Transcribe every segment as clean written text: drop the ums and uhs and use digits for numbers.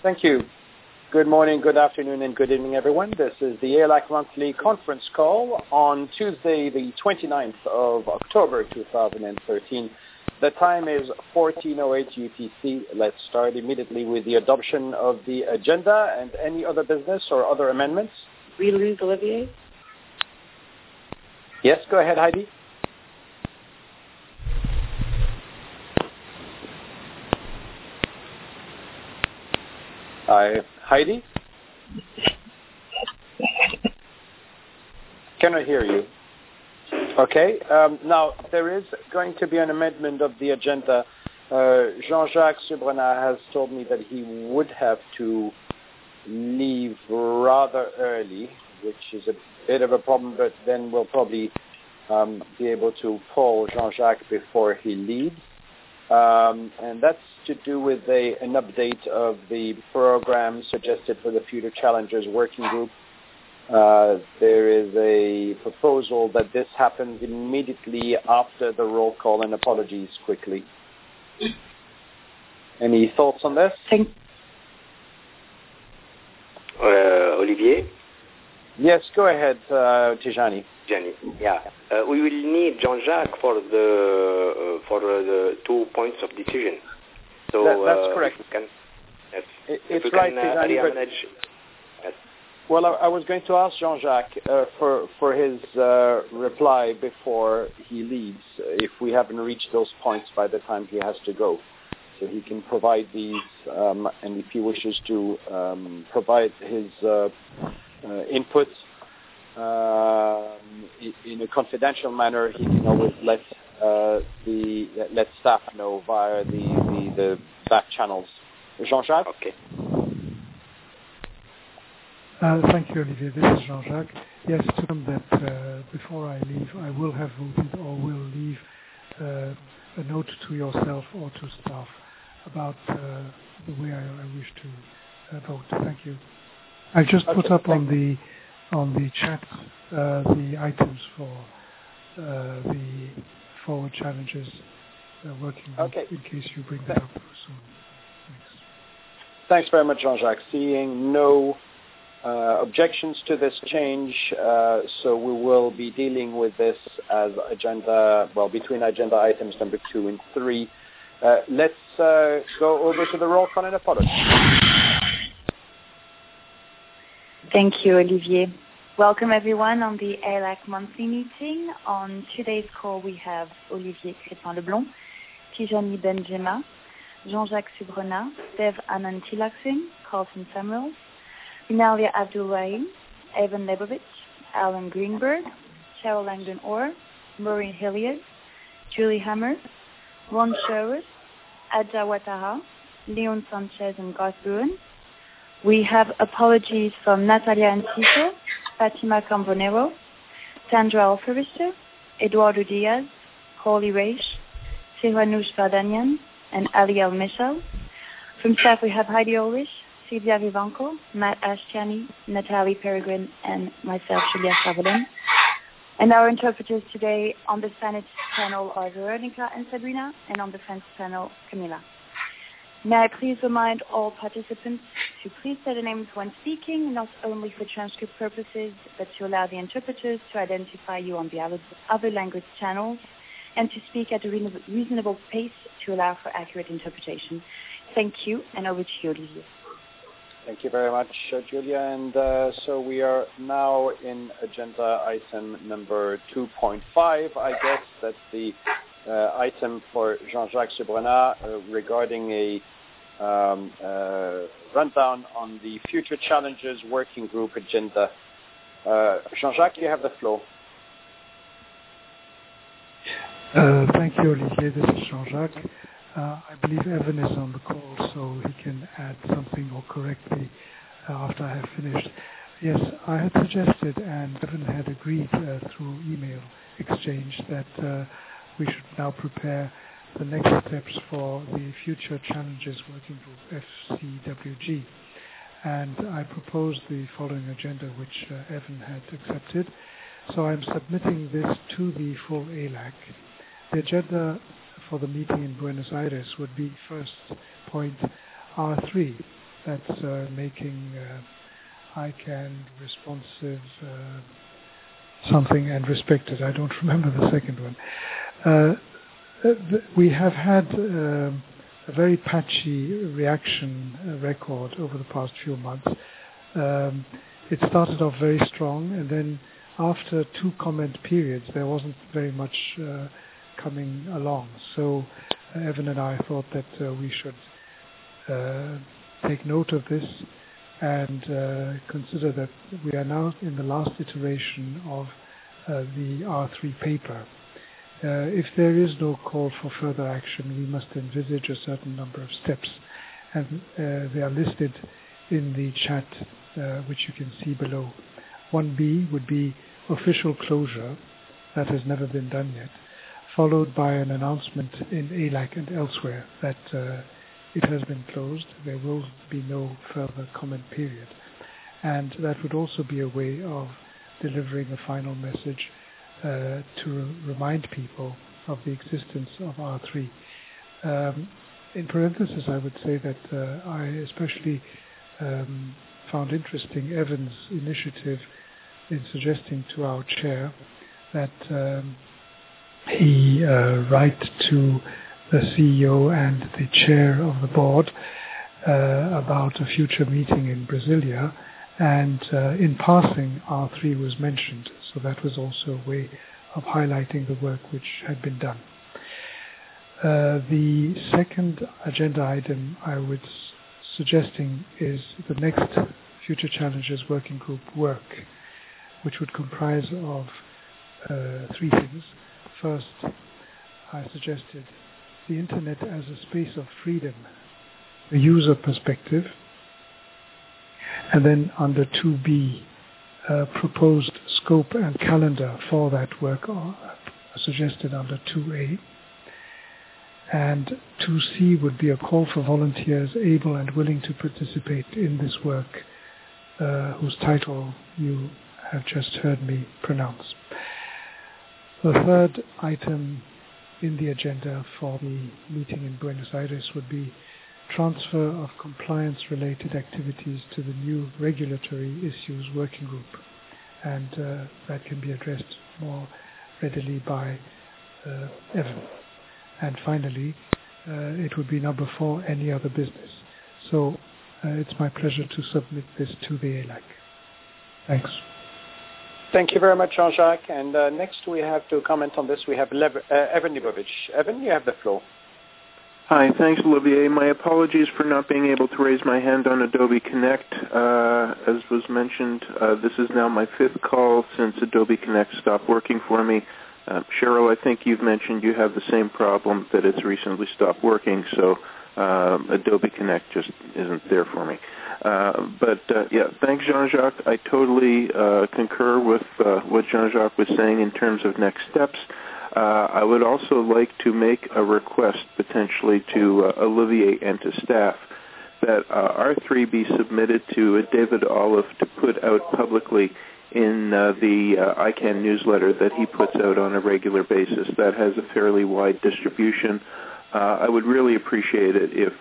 Thank you. Good morning, good afternoon, and good evening, everyone. This is the ALAC Monthly Conference Call on Tuesday, the 29th of October, 2013. The time is 14:08 UTC. Let's start immediately with the adoption of the agenda and any other business or other amendments. We lose Olivier? Yes, go ahead, Heidi. Heidi? Can I hear you? Okay. Now, there is going to be an amendment of the agenda. Jean-Jacques Subrenat has told me that he would have to leave rather early, which is a bit of a problem, but then we'll probably be able to call Jean-Jacques before he leaves. And that's to do with an update of the program suggested for the Future Challengers Working Group. There is a proposal that this happens immediately after the roll call, and apologies quickly. Any thoughts on this? Olivier? Yes, go ahead, Tijani. Yeah. We will need Jean-Jacques for the 2 points of decision. So that's correct. It's right, Tijani. Yes. Well, I was going to ask Jean-Jacques for his reply before he leaves, if we haven't reached those points by the time he has to go. So he can provide these, and if he wishes to provide his input in a confidential manner, he can always let staff know via the back channels. Jean-Jacques? Okay. Thank you, Olivier. This is Jean-Jacques. Yes, to them that before I leave, I will have voted or will leave a note to yourself or to staff about the way I wish to vote. Thank you. I just put up on the chat the items for the Forward Challenges working group, in case you bring that up soon. Thanks. Thanks very much, Jean-Jacques. Seeing no objections to this change, so we will be dealing with this as between agenda items number 2 and 3. Let's go over to the roll call and apology. Thank you, Olivier. Welcome, everyone, on the ALAC monthly meeting. On today's call, we have Olivier Crépin-Leblond, Tijani Benjema, Jean-Jacques Subrenat, Dev Anand-Tilaksin, Carlton Samuels, Minalia Abdul-Rahim, Evan Lebovich, Alan Greenberg, Cheryl Langdon-Orr, Maureen Hilliard, Julie Hammer, Ron Sherwood, Adja Ouattara, Leon Sanchez, and Garth Bruin. We have apologies from Natalia Enciso, Fatima Cambonero, Sandra Alferister, Eduardo Diaz, Holly Reish, Sihranoush Vardanyan, and Ali Al-Michel. From staff, we have Heidi Olish, Sylvia Vivanco, Matt Ashtiani, Natalie Peregrine, and myself, Julia Savolin. And our interpreters today on the Spanish panel are Veronica and Sabrina, and on the French panel, Camila. May I please remind all participants to please say their names when speaking, not only for transcript purposes, but to allow the interpreters to identify you on the other language channels, and to speak at a reasonable pace to allow for accurate interpretation. Thank you, and over to you, Olivier. Thank you very much, Julia. And so we are now in agenda item number 2.5. I guess that's the item for Jean-Jacques Subrenat regarding a rundown on the Future Challenges Working Group agenda. Jean-Jacques, you have the floor. Thank you, Olivier. This is Jean-Jacques. I believe Evan is on the call, so he can add something or correct me after I have finished. Yes, I had suggested, and Evan had agreed through email exchange, that we should now prepare the next steps for the Future Challenges Working Group, FCWG. And I proposed the following agenda, which Evan had accepted. So I'm submitting this to the full ALAC. The agenda for the meeting in Buenos Aires would be first point R3, that's making ICANN responsive something and respected. I don't remember the second one. We have had a very patchy reaction record over the past few months. It started off very strong, and then after 2 comment periods, there wasn't very much coming along. So Evan and I thought that we should take note of this and consider that we are now in the last iteration of the R3 paper. If there is no call for further action, we must envisage a certain number of steps, and they are listed in the chat which you can see below. 1B would be official closure, that has never been done yet, followed by an announcement in ALAC and elsewhere that it has been closed, there will be no further comment period. And that would also be a way of delivering a final message to remind people of the existence of R3. In parenthesis, I would say that I especially found interesting Evan's initiative in suggesting to our chair that he write to the CEO and the chair of the board about a future meeting in Brasilia, and in passing R3 was mentioned, so that was also a way of highlighting the work which had been done. The second agenda item I was suggesting is the next Future Challenges Working Group work, which would comprise of 3 things. First, I suggested the Internet as a space of freedom, the user perspective, and then under 2B, proposed scope and calendar for that work are suggested under 2A. And 2C would be a call for volunteers able and willing to participate in this work, whose title you have just heard me pronounce. The third item in the agenda for the meeting in Buenos Aires would be transfer of compliance-related activities to the new regulatory issues working group, and that can be addressed more readily by Evan. And finally, it would be number 4, any other business. So it's my pleasure to submit this to the ALAC. Thanks. Thank you very much, Jean-Jacques. And next we have to comment on this, we have Evan Libovich. Evan, you have the floor. Hi, thanks, Olivier. My apologies for not being able to raise my hand on Adobe Connect. As was mentioned, this is now my 5th call since Adobe Connect stopped working for me. Cheryl, I think you've mentioned you have the same problem, that it's recently stopped working, so Adobe Connect just isn't there for me. Yeah, thanks, Jean-Jacques. I totally concur with what Jean-Jacques was saying in terms of next steps. I would also like to make a request potentially to Olivier and to staff that R3 be submitted to David Olive to put out publicly in the ICANN newsletter that he puts out on a regular basis. That has a fairly wide distribution. I would really appreciate it if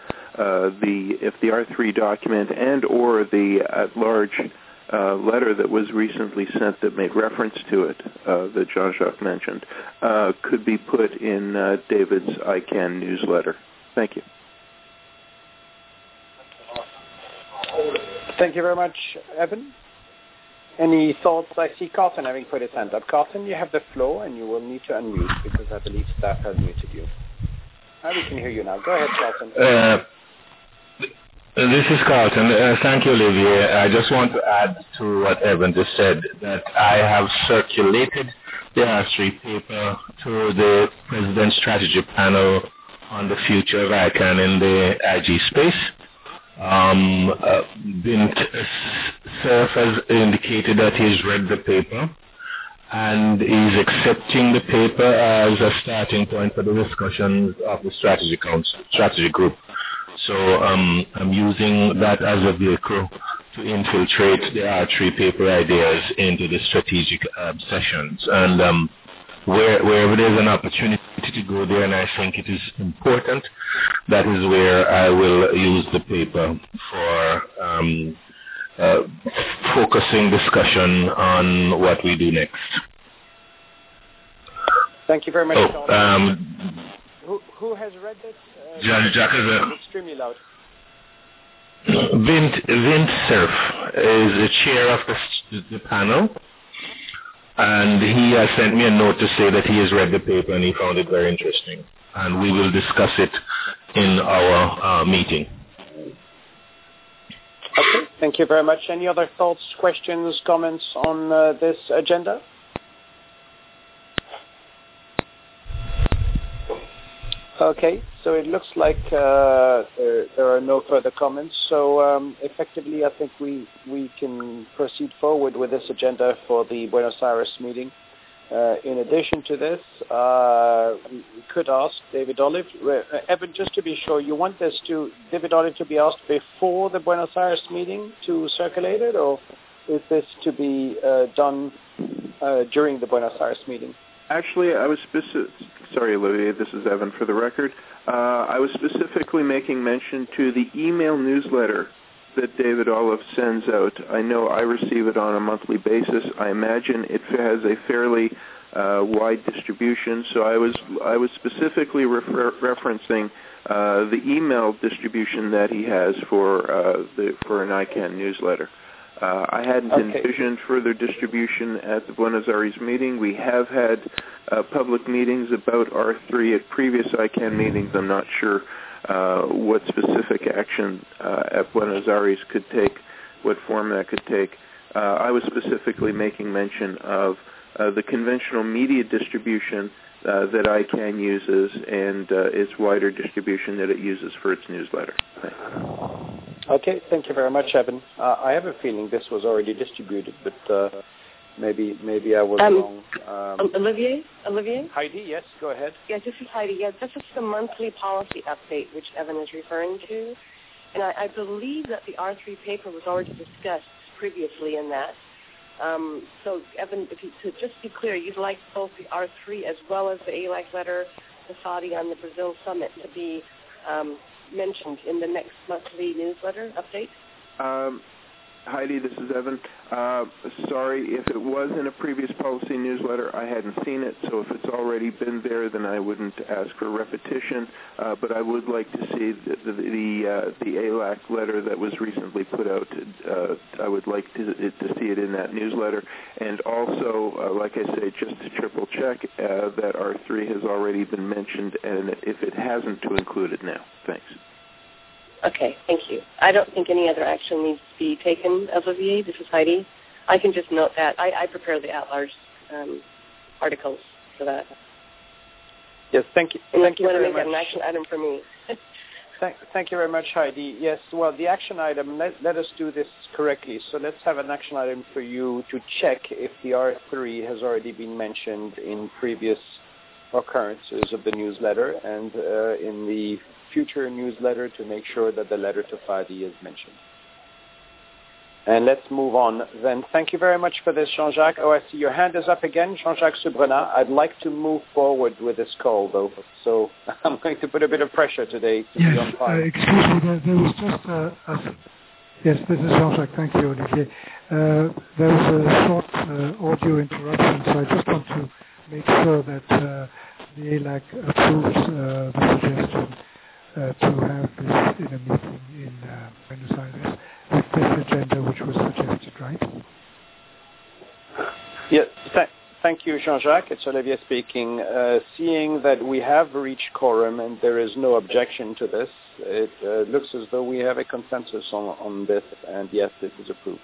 the R3 document and or the at-large letter that was recently sent that made reference to it, that Jean-Jacques mentioned, could be put in David's ICANN newsletter. Thank you. Thank you very much, Evan. Any thoughts? I see Carlton having put his hand up. Carlton, you have the floor, and you will need to unmute because I believe staff has muted you. We can hear you now. Go ahead, Carlton. This is Carlton. Thank you, Olivier. I just want to add to what Evan just said, that I have circulated the R3 paper to the President's Strategy Panel on the future of ICANN in the IG space. Cerf has indicated that he's read the paper and is accepting the paper as a starting point for the discussions of the strategy group. So I'm using that as a vehicle to infiltrate the R3 paper ideas into the strategic sessions. And wherever there's an opportunity to go there, and I think it is important, that is where I will use the paper for focusing discussion on what we do next. Thank you very much. Who has read this? Jack is extremely loud. Vint Cerf is the chair of the panel, and he has sent me a note to say that he has read the paper and he found it very interesting, and we will discuss it in our meeting. Okay, thank you very much. Any other thoughts, questions, comments on this agenda? Okay, so it looks like there are no further comments. So effectively, I think we can proceed forward with this agenda for the Buenos Aires meeting. In addition to this, we could ask David Olive. Evan, just to be sure, you want David Olive to be asked before the Buenos Aires meeting to circulate it, or is this to be done during the Buenos Aires meeting? Actually, I was sorry, Olivier, this is Evan for the record. I was specifically making mention to the email newsletter that David Olive sends out. I know I receive it on a monthly basis. I imagine it has a fairly wide distribution, so I was specifically referencing the email distribution that he has for an ICANN newsletter. I hadn't envisioned further distribution at the Buenos Aires meeting. We have had public meetings about R3 at previous ICANN meetings. I'm not sure what specific action at Buenos Aires could take, what form that could take. I was specifically making mention of the conventional media distribution that ICANN uses and its wider distribution that it uses for its newsletter. Thanks. Okay, thank you very much, Evan. I have a feeling this was already distributed, but maybe I was wrong. Olivier? Heidi, yes, go ahead. Yeah, this is Heidi. Yeah, this is the monthly policy update which Evan is referring to. And I believe that the R3 paper was already discussed previously in that. So, Evan, to just be clear, you'd like both the R3 as well as the ALAC letter, the Saudi on the Brazil summit, to be mentioned in the next monthly newsletter update? Heidi, this is Evan. Sorry, if it was in a previous policy newsletter, I hadn't seen it, so if it's already been there, then I wouldn't ask for repetition, but I would like to see the ALAC letter that was recently put out. I would like to see it in that newsletter, and also, like I say, just to triple check that R3 has already been mentioned, and if it hasn't, to include it now. Thanks. Okay, thank you. I don't think any other action needs to be taken, Olivier. This is Heidi. I can just note that. I prepare the at-large articles for that. Yes, thank you. Thank you very much. An action item for me. Thank you very much, Heidi. Yes, well, the action item, let us do this correctly. So let's have an action item for you to check if the R3 has already been mentioned in previous occurrences of the newsletter and in the future newsletter to make sure that the letter to Fadi is mentioned. And let's move on then. Thank you very much for this, Jean-Jacques. Oh, I see your hand is up again, Jean-Jacques Subrenat. I'd like to move forward with this call, though, so I'm going to put a bit of pressure today to be on fire. Excuse me, there was just yes, this is Jean-Jacques. Thank you, Olivier. There was a short audio interruption, so I just want to make sure that the ALAC approves the suggestion to have this in a meeting in Buenos Aires with this agenda which was suggested, right? Yes, thank you, Jean-Jacques. It's Olivier speaking. Seeing that we have reached quorum and there is no objection to this, it looks as though we have a consensus on this, and yes, this is approved.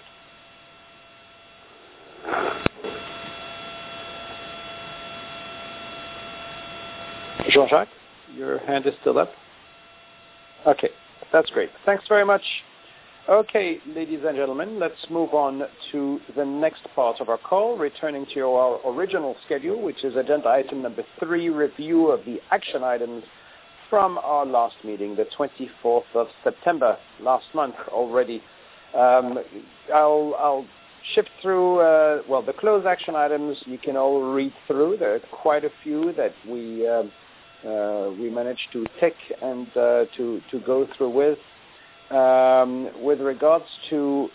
Jean-Jacques, your hand is still up? Okay, that's great. Thanks very much. Okay, ladies and gentlemen, let's move on to the next part of our call, returning to our original schedule, which is agenda item number 3, review of the action items from our last meeting, the 24th of September, last month already. I'll shift through, the closed action items you can all read through. There are quite a few that we managed to tick and to go through with. With regards to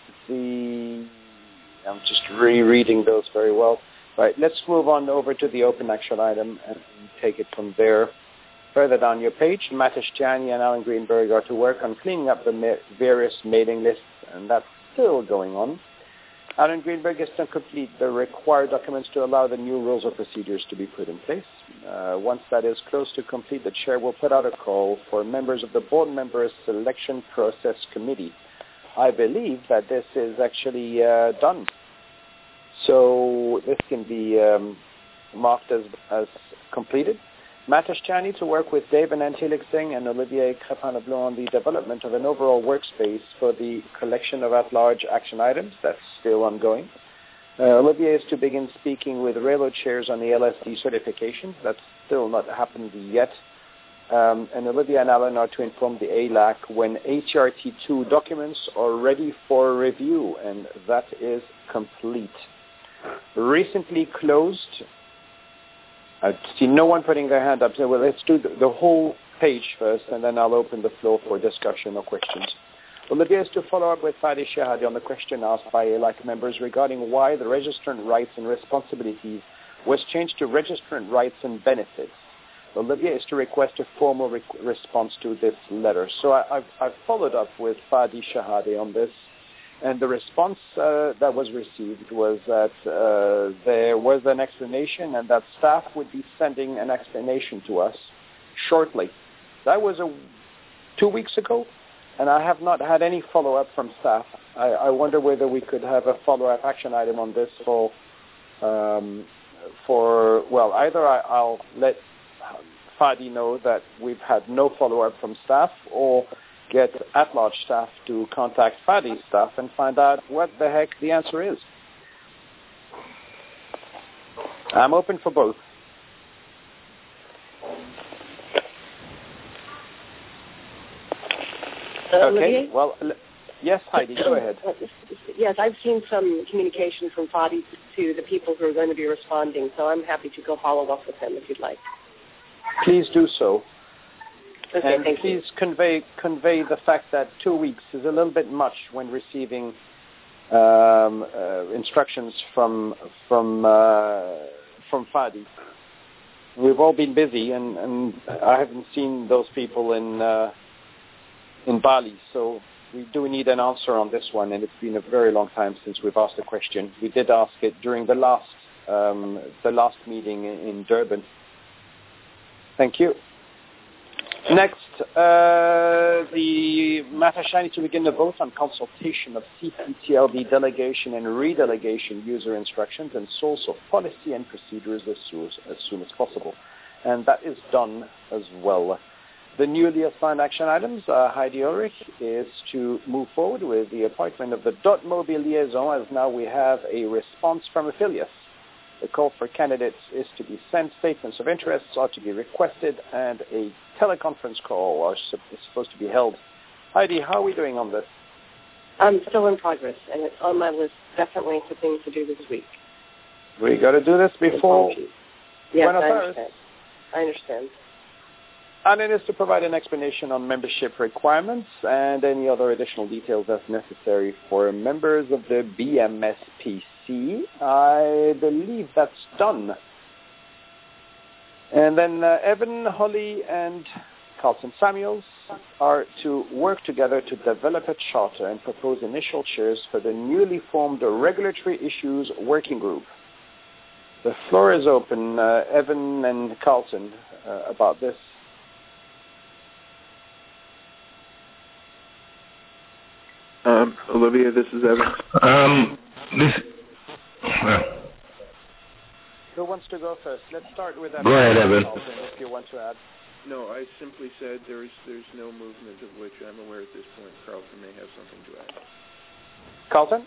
I'm just rereading those very well. Right, let's move on over to the open action item and take it from there. Further down your page, Matt Ashtiani and Alan Greenberg are to work on cleaning up the various mailing lists, and that's still going on. Alan Greenberg is to complete the required documents to allow the new rules of procedures to be put in place. Once that is close to complete, the chair will put out a call for members of the board members selection process committee. I believe that this is actually done. So this can be marked as completed. Matt Ashtiani to work with Dave and Antilik Singh and Olivier Crépin-Leblond on the development of an overall workspace for the collection of at-large action items. That's still ongoing. Olivier is to begin speaking with railroad chairs on the LSD certification. That's still not happened yet. And Olivia and Alan are to inform the ALAC when ATRT2 documents are ready for review, and that is complete. Recently closed. I see no one putting their hand up. So let's do the whole page first, and then I'll open the floor for discussion or questions. Olivia is to follow up with Fadi Shahadi on the question asked by ALAC members regarding why the registrant rights and responsibilities was changed to registrant rights and benefits. Olivia is to request a formal response to this letter. So I've followed up with Fadi Shahadi on this. And the response that was received was that there was an explanation and that staff would be sending an explanation to us shortly. That was 2 weeks ago, and I have not had any follow-up from staff. I wonder whether we could have a follow-up action item on this either I'll let Fadi know that we've had no follow-up from staff, or get at-large staff to contact Fadi's staff and find out what the heck the answer is. I'm open for both. Okay, well, yes, Heidi, go ahead. Yes, I've seen some communication from Fadi to the people who are going to be responding, so I'm happy to go follow up with them if you'd like. Please do so. Okay, and please convey the fact that 2 weeks is a little bit much when receiving instructions from Fadi. We've all been busy, and I haven't seen those people in Bali, so we do need an answer on this one, and it's been a very long time since we've asked the question. We did ask it during the last meeting in Durban. Thank you. Next, the Matt Ashtiani to begin the vote on consultation of CPTLD delegation and redelegation user instructions and source of policy and procedures as soon as possible. And that is done as well. The newly assigned action items, Heidi Ulrich is to move forward with the appointment of the .mobile liaison, as now we have a response from Affilius. The call for candidates is to be sent, statements of interest are to be requested, and a teleconference call is supposed to be held. Heidi, how are we doing on this? I'm still in progress, and it's on my list definitely for things to do this week. We got to do this before Buenos Aires. I understand. And it is to provide an explanation on membership requirements and any other additional details as necessary for members of the BMSPC. I believe that's done. And then Evan, Holly, and Carlton Samuels are to work together to develop a charter and propose initial chairs for the newly formed Regulatory Issues Working Group. The floor is open, Evan and Carlton, about this. Olivia, this is Evan. Who wants to go first? Let's start with Evan. Go ahead, Evan. If you want to add. No, I simply said there's no movement of which I'm aware at this point. Carlton may have something to add. Carlton?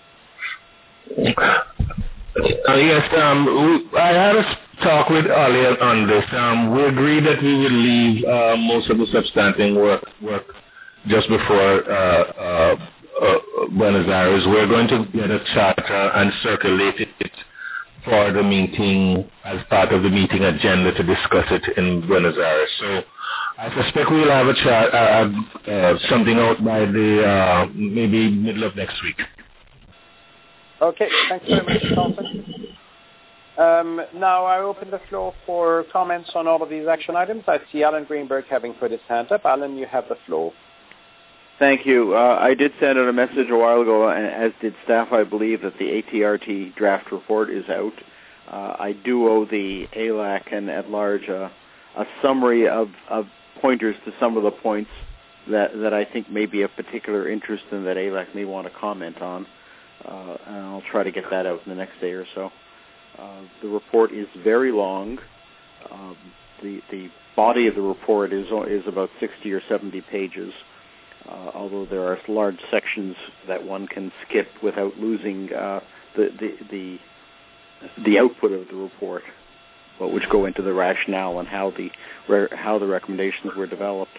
Yes, I had a talk with Ali on this. We agreed that we would leave most of the substantive work just before Buenos Aires, we're going to get a charter and circulate it for the meeting as part of the meeting agenda to discuss it in Buenos Aires. So I suspect we'll have something out by the maybe middle of next week. Okay, thanks very much, Carlton. Now I open the floor for comments on all of these action items. I see Alan Greenberg having put his hand up. Alan, you have the floor. Thank you. I did send out a message a while ago, as did staff, I believe, that the ATRT draft report is out. I do owe the ALAC and at large a summary of pointers to some of the points that I think may be of particular interest and that ALAC may want to comment on. And I'll try to get that out in the next day or so. The report is very long. The body of the report is about 60 or 70 pages. Although there are large sections that one can skip without losing the output of the report, but which go into the rationale and how the recommendations were developed.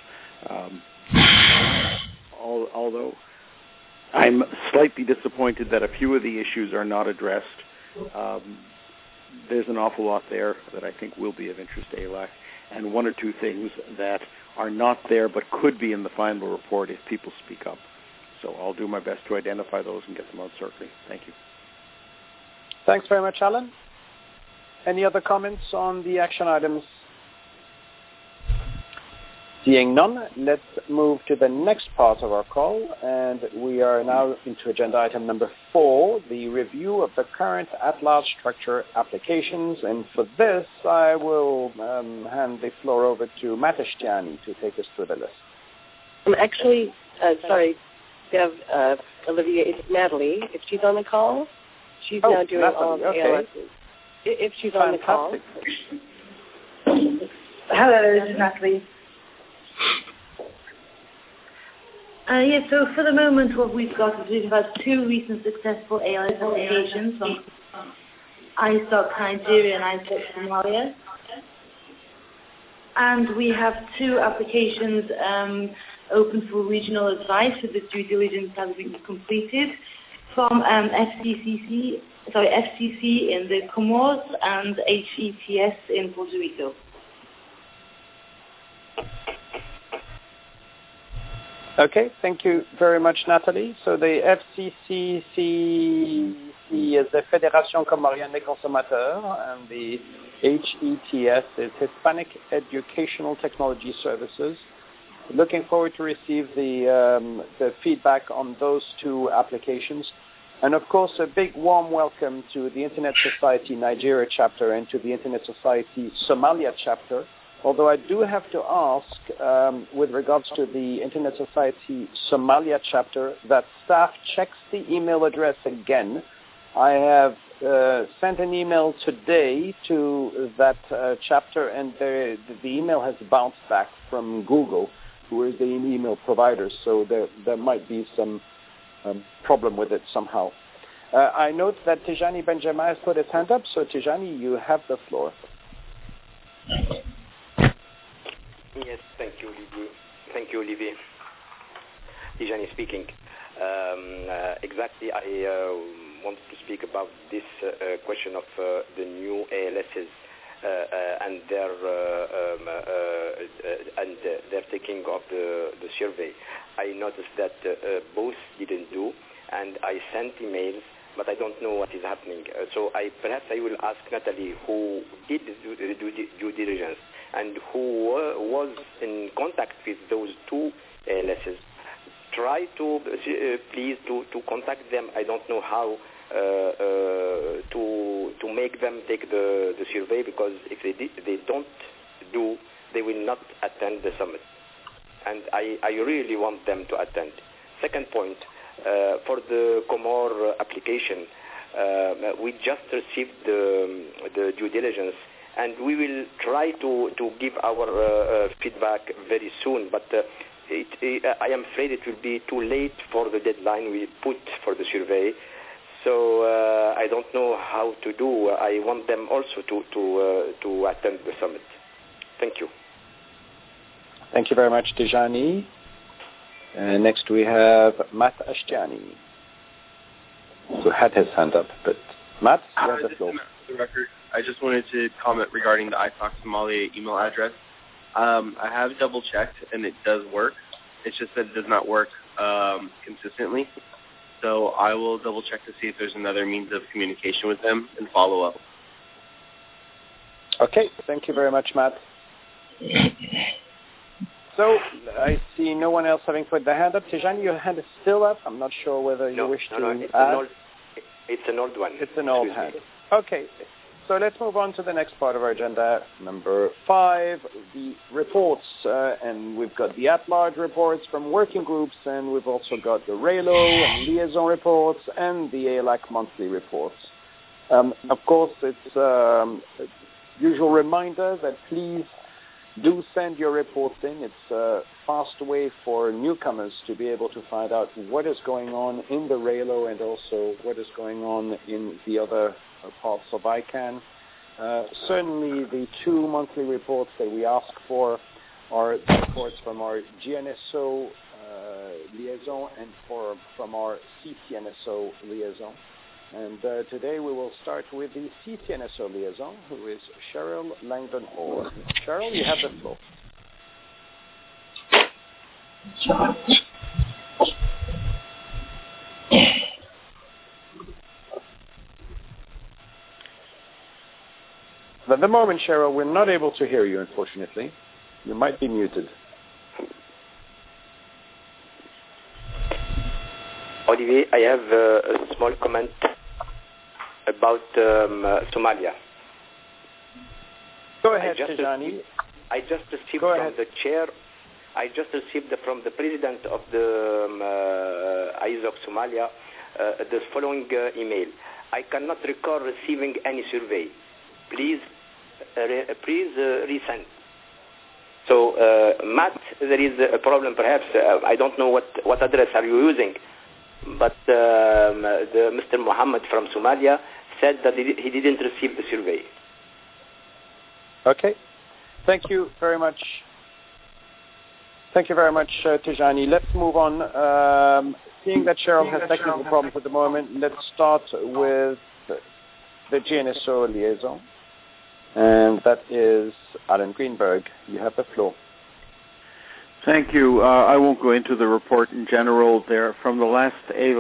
Although I'm slightly disappointed that a few of the issues are not addressed. There's an awful lot there that I think will be of interest to ALAC, and one or two things that are not there but could be in the final report if people speak up. So I'll do my best to identify those and get them out circling. Thank you. Thanks very much, Alan. Any other comments on the action items? Seeing none, let's move to the next part of our call, and we are now into agenda item number 4, the review of the current at-large structure applications. And for this, I will hand the floor over to Matt Ashtiani to take us through the list. Actually, sorry, Dev, Olivier, it's Natalie. If she's on the call, she's now doing Natalie, all of the okay. ALSs. If she's Fantastic. on the call. Hello, this is Natalie. So for the moment what we've got is we've had 2 recent successful ALS applications from iStock Nigeria and iStock Somalia. And we have 2 applications open for regional advice, so the due diligence has been completed from FCC in the Comoros and HETS in Puerto Rico. Okay, thank you very much, Natalie. So the FCCC is the Fédération Comorienne des Consommateurs, and the HETS is Hispanic Educational Technology Services. Looking forward to receive the feedback on those 2 applications. And of course, a big warm welcome to the Internet Society Nigeria chapter and to the Internet Society Somalia chapter. Although I do have to ask, with regards to the Internet Society Somalia chapter, that staff checks the email address again. I have sent an email today to that chapter, and the email has bounced back from Google, who is the email provider, so there might be some problem with it somehow. I note that Tijani Benjamin has put his hand up, so Tijani, you have the floor. Yes, thank you, Olivier. Thank you, Olivier. Tijani speaking. Exactly, I wanted to speak about this question of the new ALSs and their taking of the survey. I noticed that both didn't do, and I sent emails, but I don't know what is happening. So perhaps I will ask Natalie, who did the due diligence and who was in contact with those 2 ALSs. Try to please to contact them. I don't know how to make them take the survey, because if they don't do, they will not attend the summit. And I really want them to attend. Second point, for the Comor application, we just received the due diligence, and we will try to give our feedback very soon, but I am afraid it will be too late for the deadline we put for the survey. So I don't know how to do. I want them also to attend the summit. Thank you. Thank you very much, Tijani. Next we have Matt Ashtiani. who had his hand up. But Matt, you have the floor. For the record, I just wanted to comment regarding the ISOC Somalia email address. I have double-checked, and it does work. It's just that it does not work consistently. So I will double-check to see if there's another means of communication with them and follow up. Okay, thank you very much, Matt. So I see no one else having put their hand up. Tijani, your hand is still up. I'm not sure whether you wish to add. It's an old one. It's an old hand. Okay, so let's move on to the next part of our agenda, number 5, the reports. And we've got the at-large reports from working groups, and we've also got the RALO and liaison reports and the ALAC monthly reports. Of course, it's a usual reminder that please do send your reports in. It's a fast way for newcomers to be able to find out what is going on in the RALO and also what is going on in the other parts of ICANN. Certainly the 2 monthly reports that we ask for are reports from our GNSO liaison and from our CCNSO liaison. And today we will start with the CCNSO liaison, who is Cheryl Langdon-Hall. Cheryl, you have the floor. At the moment, Cheryl, we're not able to hear you, unfortunately. You might be muted. Olivier, I have a small comment about Somalia. Go ahead, Tijani. I just received from the chair. I just received from the president of the ISOC Somalia the following email. I cannot recall receiving any survey. Please resend. So, Matt, there is a problem perhaps. I don't know what address are you using. But Mr. Mohammed from Somalia said that he didn't receive the survey. Okay. Thank you very much. Thank you very much, Tijani. Let's move on. Seeing that Cheryl has technical problems at the moment, let's start with the GNSO liaison. And that is Alan Greenberg. You have the floor. Thank you. I won't go into the report in general. There, from the last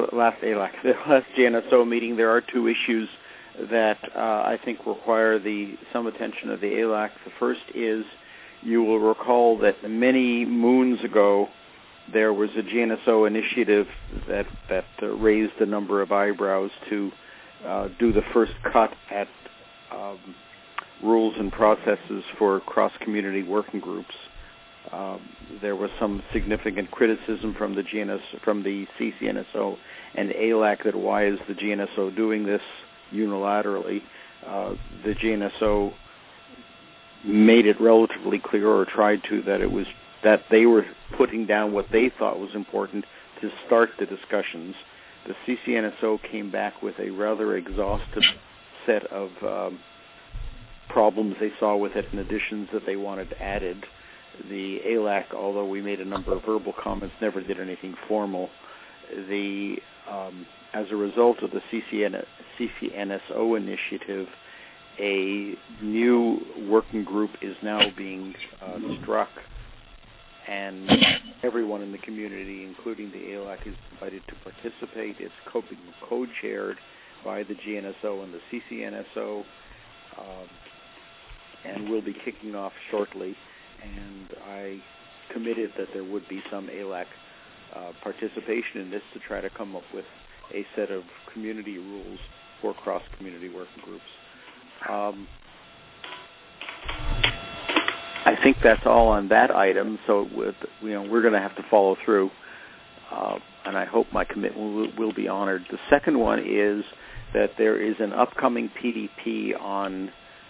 GNSO meeting, there are 2 issues that I think require some attention of the ALAC. The first is, you will recall that many moons ago, there was a GNSO initiative that raised a number of eyebrows to do the first cut at rules and processes for cross-community working groups. There was some significant criticism from the CCNSO and ALAC that why is the GNSO doing this unilaterally? The GNSO made it relatively clear, or tried to, that they were putting down what they thought was important to start the discussions. The CCNSO came back with a rather exhaustive set of problems they saw with it and additions that they wanted added. The ALAC, although we made a number of verbal comments, never did anything formal. As a result of the CCNSO initiative, a new working group is now being struck, and everyone in the community, including the ALAC, is invited to participate. It's co-chaired by the GNSO and the CCNSO, and will be kicking off shortly. And I committed that there would be some ALAC participation in this to try to come up with a set of community rules for cross-community working groups. I think that's all on that item. So we're going to have to follow through, and I hope my commitment will be honored. The second one is that there is an upcoming PDP on.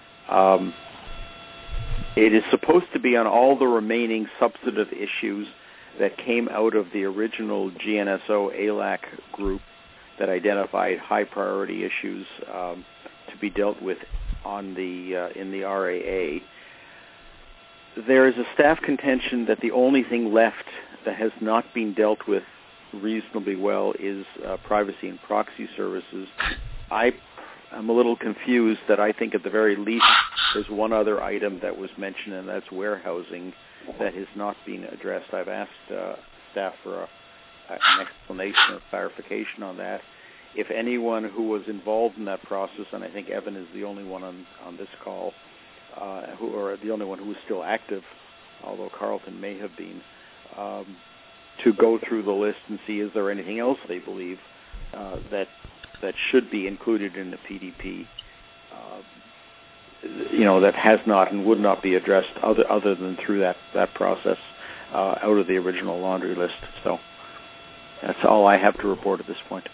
It is supposed to be on all the remaining substantive issues that came out of the original GNSO ALAC group that identified high priority issues to be dealt with in the RAA. There is a staff contention that the only thing left that has not been dealt with reasonably well is privacy and proxy services. I'm a little confused that I think at the very least there's one other item that was mentioned, and that's warehousing, that has not been addressed. I've asked staff for an explanation or clarification on that. If anyone who was involved in that process, and I think Evan is the only one on this call, or the only one who is still active, although Carlton may have been, to go through the list and see is there anything else they believe that should be included in the PDP, that has not and would not be addressed other than through that process out of the original laundry list. So that's all I have to report at this point.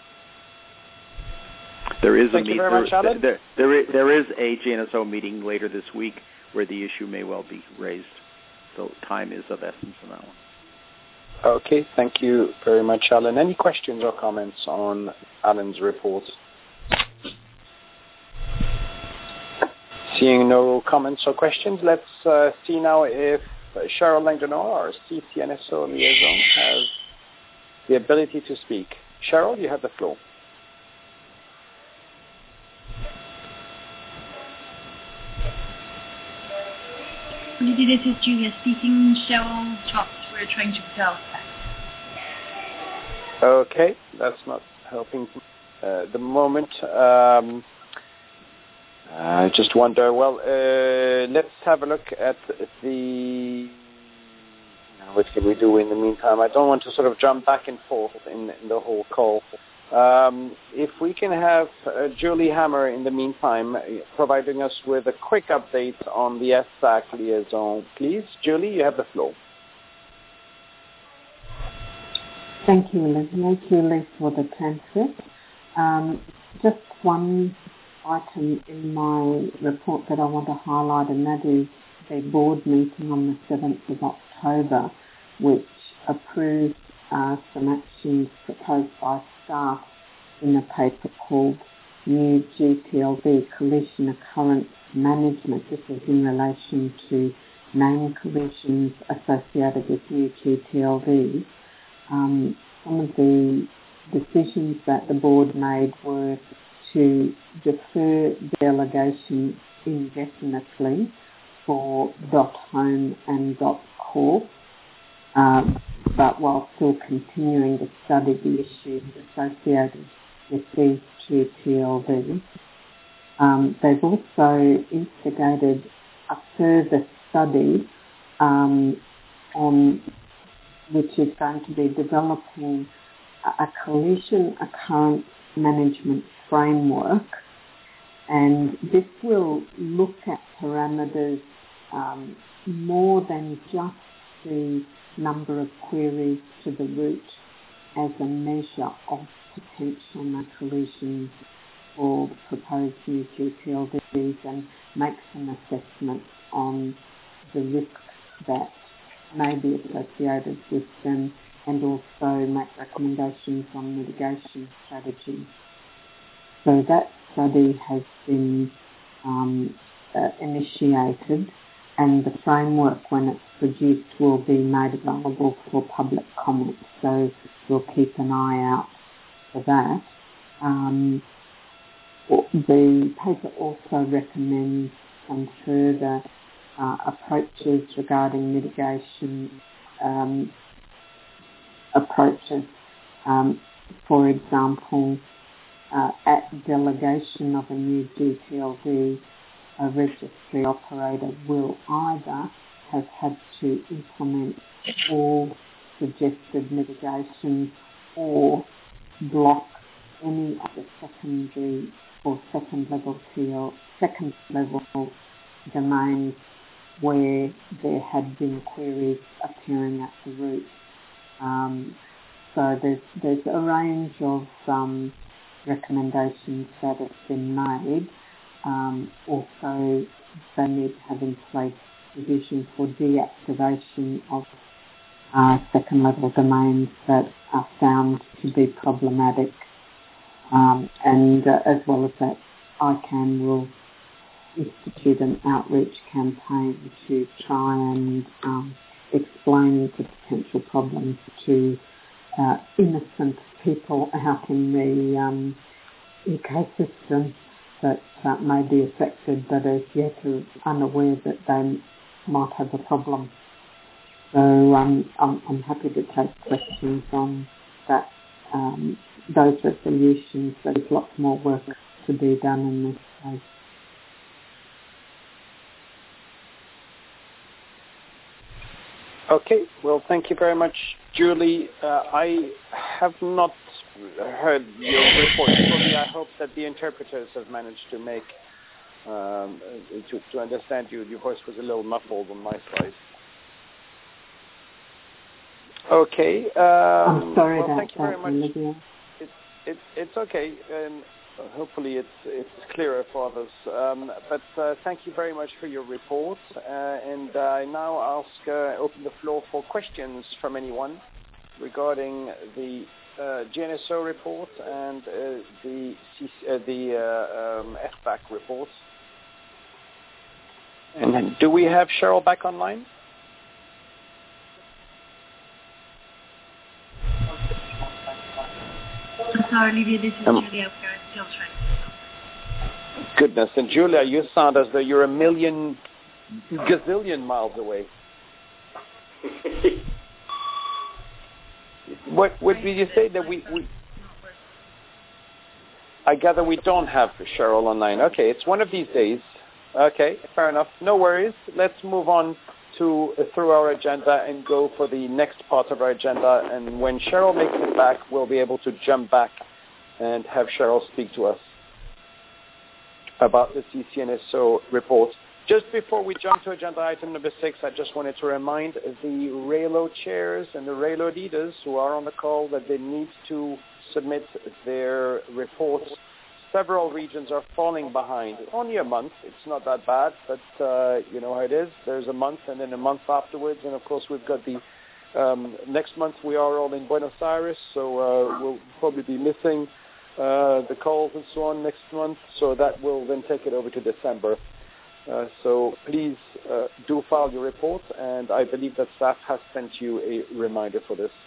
There is Thank you very much, Alan. There is a JNSO meeting later this week where the issue may well be raised. So time is of essence on that one. Okay, thank you very much, Alan. Any questions or comments on Alan's report? Seeing no comments or questions, let's see now if Cheryl Langdon, our CCNSO liaison, has the ability to speak. Cheryl, you have the floor. Olivier, this is Julia speaking. Cheryl dropped. We're trying to tell that. Okay, that's not helping the moment. I just wonder, let's have a look at what can we do in the meantime? I don't want to sort of jump back and forth in the whole call. If we can have Julie Hammer in the meantime providing us with a quick update on the ESSAC liaison, please. Julie, you have the floor. Thank you, Olivier. Julie for the transcript. Just one item in my report that I want to highlight, and that is the board meeting on the 7th of October, which approved some actions proposed by staff in a paper called New GTLV Collision Occurrence Management. This is in relation to name collisions associated with new GTLVs. Some of the decisions that the board made were to defer delegation indefinitely for .home and .corp, but while still continuing to study the issues associated with these two TLVs. They've also instigated a further study on which is going to be developing a collision occurrence management framework, and this will look at parameters more than just the number of queries to the route as a measure of potential collisions for proposed new GTLVs, and make some assessments on the risks that may be associated with them, and also make recommendations on mitigation strategies. So that study has been initiated, and the framework, when it's produced, will be made available for public comment. So we'll keep an eye out for that. The paper also recommends some further approaches regarding mitigation approaches. For example, at delegation of a new GTLV, a registry operator will either have had to implement all suggested mitigations or block any of the secondary or second level domains where there had been queries appearing at the route. So there's a range of recommendations that have been made. Also, they need to have in place provision for deactivation of second level domains that are found to be problematic, and as well as that, ICANN will institute an outreach campaign to try and explain the potential problems to innocent people out in the ecosystem that may be affected but are yet unaware that they might have a problem. So I'm happy to take questions on that, those resolutions. There's lots more work to be done in this case. Okay, well, thank you very much, Julie. I have not heard your report fully. I hope that the interpreters have managed to make, to understand you. Your voice was a little muffled on my side. Okay. I'm sorry well, about thank you very that, much. Olivia. It's okay. Hopefully it's clearer for others. But thank you very much for your report. And I now open the floor for questions from anyone regarding the GNSO report and the FPAC report. And do we have Cheryl back online? I'm sorry, Olivia, this is Julia. We're still trying. Goodness, and Julia, you sound as though you're a million gazillion miles away. What did you say that we I gather we don't have Cheryl online. Okay, it's one of these days. Okay, fair enough. No worries. Let's move on through our agenda and go for the next part of our agenda. And when Cheryl makes it back, we'll be able to jump back and have Cheryl speak to us about the CCNSO report. Just before we jump to agenda item number 6, I just wanted to remind the RAILO chairs and the RAILO leaders who are on the call that they need to submit their reports. Several regions are falling behind. Only a month. It's not that bad, but you know how it is. There's a month and then a month afterwards. And, of course, we've got the next month we are all in Buenos Aires, so we'll probably be missing the calls and so on next month. So that will then take it over to December. So please do file your report, and I believe that staff has sent you a reminder for this.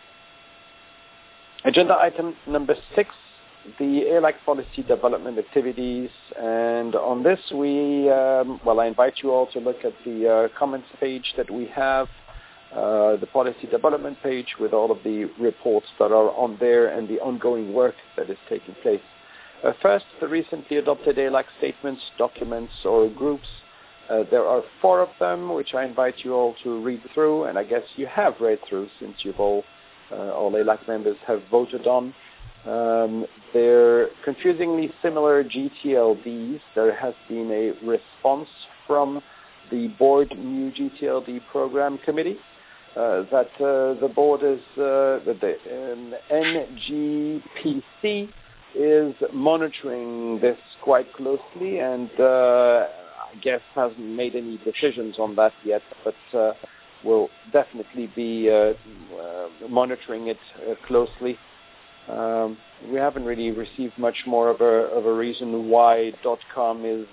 Agenda item number 6. The ALAC policy development activities, and on this I invite you all to look at the comments page that we have, the policy development page with all of the reports that are on there and the ongoing work that is taking place. First, the recently adopted ALAC statements, documents, or groups. There are 4 of them, which I invite you all to read through, and I guess you have read through since you've all ALAC members have voted on. They're confusingly similar GTLDs. There has been a response from the board new GTLD program committee that the board is that the NGPC is monitoring this quite closely, and I guess hasn't made any decisions on that yet, but will definitely be monitoring it closely. We haven't really received much more of a reason why .com is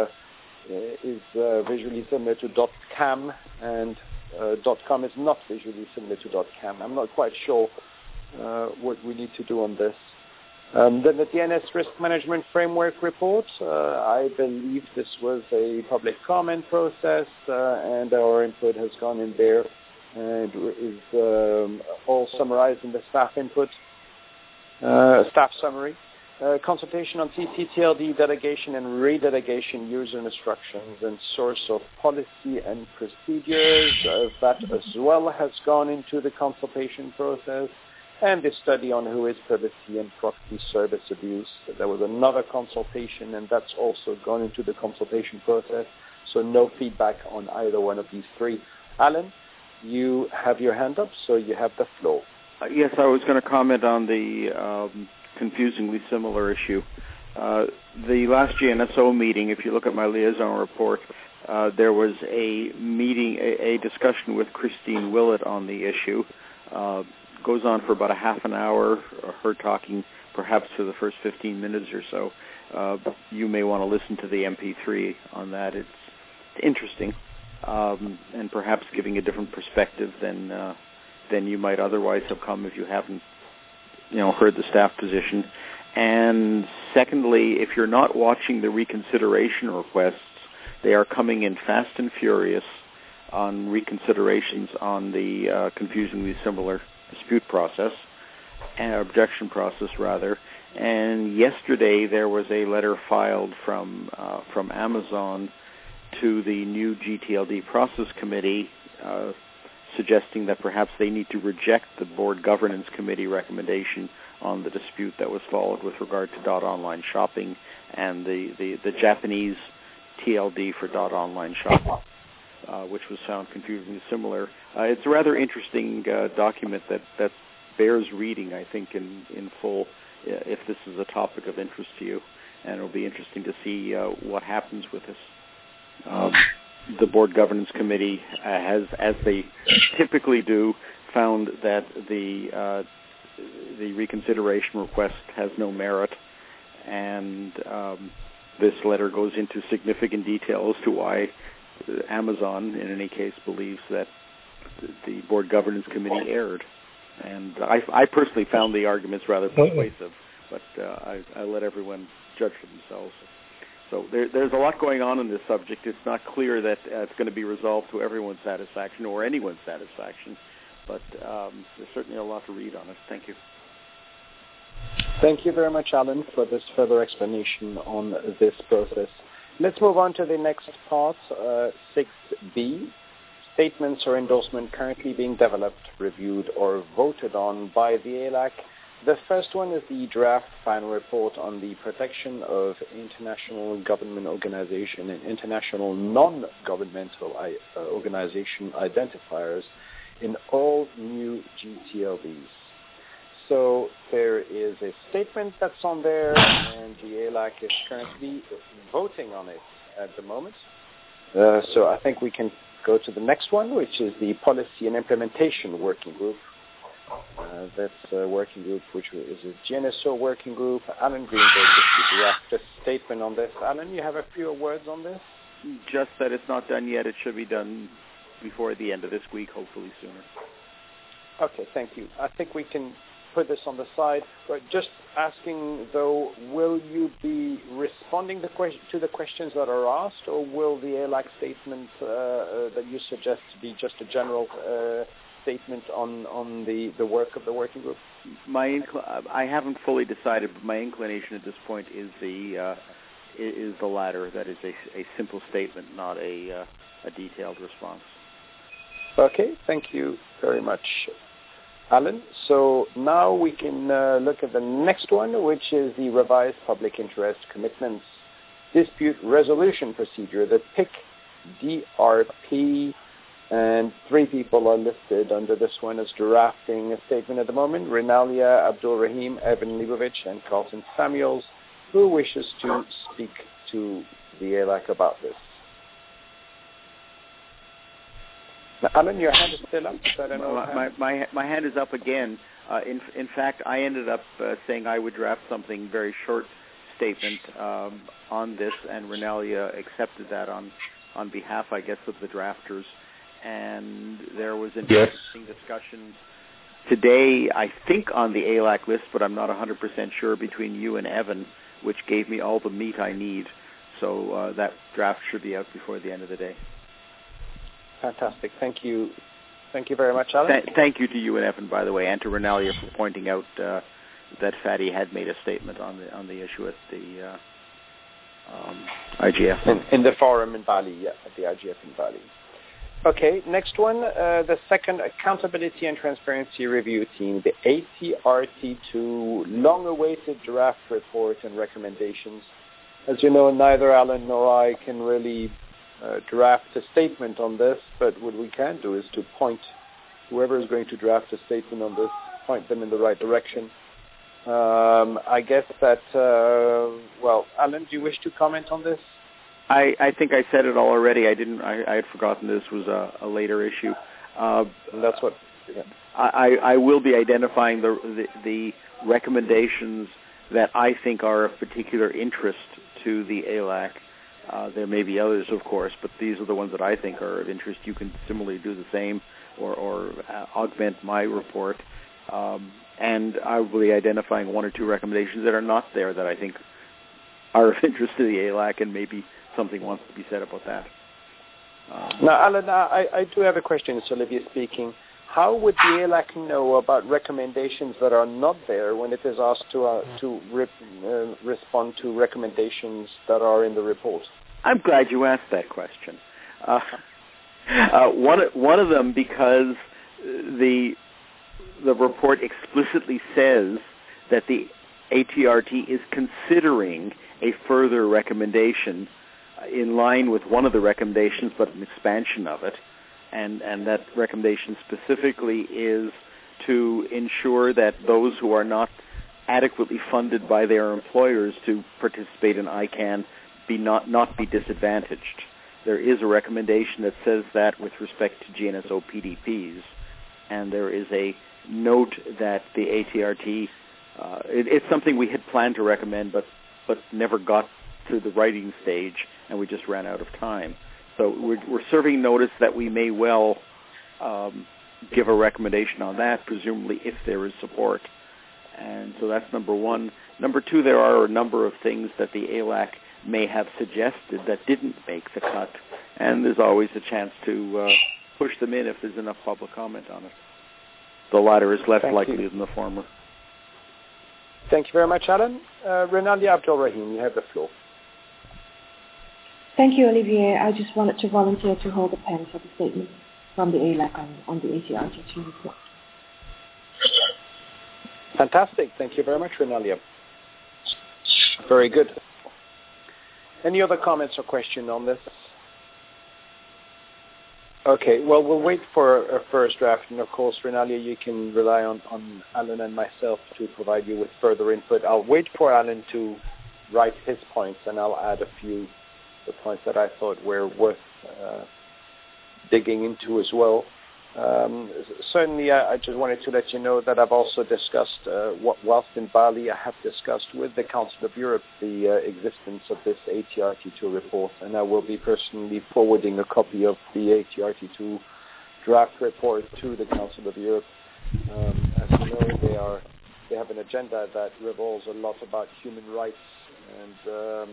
visually similar to .cam and .com is not visually similar to .cam. I'm not quite sure what we need to do on this. Then the DNS Risk Management Framework report, I believe this was a public comment process, and our input has gone in there and is all summarized in the staff input. Staff summary, consultation on CCTLD delegation and redelegation user instructions and source of policy and procedures. That as well has gone into the consultation process, and the study on who is privacy and proxy service abuse. There was another consultation, and that's also gone into the consultation process, so no feedback on either one of these 3. Alan, you have your hand up, so you have the floor. Yes, I was going to comment on the confusingly similar issue. The last GNSO meeting, if you look at my liaison report, there was a meeting, a discussion with Christine Willett on the issue. Goes on for about a half an hour, her talking perhaps for the first 15 minutes or so. You may want to listen to the MP3 on that. It's interesting, and perhaps giving a different perspective than than you might otherwise have come if you haven't, heard the staff position. And secondly, if you're not watching the reconsideration requests, they are coming in fast and furious on reconsiderations on the confusingly similar dispute process, objection process rather. And yesterday there was a letter filed from Amazon to the new GTLD process committee suggesting that perhaps they need to reject the board governance committee recommendation on the dispute that was followed with regard to .online shopping and the Japanese TLD for .online shopping, which was found confusingly similar. It's a rather interesting document that bears reading, I think, in full, if this is a topic of interest to you, and it'll be interesting to see what happens with this. The Board Governance Committee has, as they typically do, found that the reconsideration request has no merit, and this letter goes into significant detail as to why Amazon, in any case, believes that the Board Governance Committee erred. And I personally found the arguments rather persuasive, but I let everyone judge for themselves. So there's a lot going on in this subject. It's not clear that it's going to be resolved to everyone's satisfaction or anyone's satisfaction, but there's certainly a lot to read on it. Thank you. Thank you very much, Alan, for this further explanation on this process. Let's move on to the next part, 6B. Statements or endorsement currently being developed, reviewed, or voted on by the ALAC. The first one is the draft final report on the protection of international government organization and international non-governmental organization identifiers in all new GTLDs. So there is a statement that's on there, and the ALAC is currently voting on it at the moment. So I think we can go to the next one, which is the Policy and Implementation Working Group. That's a working group which is a GNSO working group. Alan Greenberg is to draft a statement on this. Alan, you have a few words on this? Just that it's not done yet. It should be done before the end of this week, hopefully sooner. Okay, thank you. I think we can put this on the side. But just asking, though, will you be responding to the questions that are asked, or will the ALAC statement that you suggest be just a general statement on the work of the working group? I haven't fully decided, but my inclination at this point is the latter. That is a simple statement, not a detailed response. Okay, thank you very much, Alan. So now we can look at the next one, which is the revised public interest commitments dispute resolution procedure, the PIC DRP. And 3 people are listed under this one as drafting a statement at the moment: Renalia Abdul Rahim, Evan Leibovich, and Carlton Samuels. Who wishes to speak to the ALAC about this? Now, Alan, your hand is still up. So I don't know my hand is up again. In fact, I ended up saying I would draft something very short statement on this, and Renalia accepted that on behalf, I guess, of the drafters. And there was an interesting discussion today, I think, on the ALAC list, but I'm not 100% sure, between you and Evan, which gave me all the meat I need. So that draft should be out before the end of the day. Fantastic. Thank you. Thank you very much, Alan. Thank you to you and Evan, by the way, and to Renalia for pointing out that Fadi had made a statement on the issue at the IGF. In the forum in Bali, at the IGF in Bali. Okay, next one, the second Accountability and Transparency Review Team, the ATRT2 long-awaited draft report and recommendations. As you know, neither Alan nor I can really draft a statement on this, but what we can do is to point whoever is going to draft a statement on this, point them in the right direction. I guess that, Alan, do you wish to comment on this? I think I said it all already. I had forgotten this was a later issue. That's what. Yeah. I will be identifying the recommendations that I think are of particular interest to the ALAC. There may be others, of course, but these are the ones that I think are of interest. You can similarly do the same. or augment my report, and I will be identifying one or two recommendations that are not there that I think are of interest to the ALAC, and maybe something wants to be said about that. Now, Alan, I do have a question. It's Olivier speaking. How would the ALAC know about recommendations that are not there when it is asked to respond to recommendations that are in the report? I'm glad you asked that question. One of them, because the report explicitly says that the ATRT is considering a further recommendation in line with one of the recommendations, but an expansion of it. And that recommendation specifically is to ensure that those who are not adequately funded by their employers to participate in ICANN not be disadvantaged. There is a recommendation that says that with respect to GNSO PDPs, and there is a note that the ATRT, it's something we had planned to recommend, but never got through the writing stage, and we just ran out of time. So we're serving notice that we may well give a recommendation on that, presumably if there is support. And so that's number one. Number two, there are a number of things that the ALAC may have suggested that didn't make the cut, and there's always a chance to push them in if there's enough public comment on it. The latter is less likely than the former. Thank you very much, Alan. Renalia Abdul-Rahim, you have the floor. Thank you, Olivier. I just wanted to volunteer to hold a pen for the statement from the ALAC on the ATRT report. Fantastic. Thank you very much, Renalia. Very good. Any other comments or questions on this? Okay, well, we'll wait for a first draft, and of course, Renalia, you can rely on Alan and myself to provide you with further input. I'll wait for Alan to write his points, and I'll add a few the points that I thought were worth digging into as well. Certainly, I just wanted to let you know that I've also discussed, whilst in Bali, I have discussed with the Council of Europe the existence of this ATRT2 report, and I will be personally forwarding a copy of the ATRT2 draft report to the Council of Europe. As you know, they have an agenda that revolves a lot about human rights, and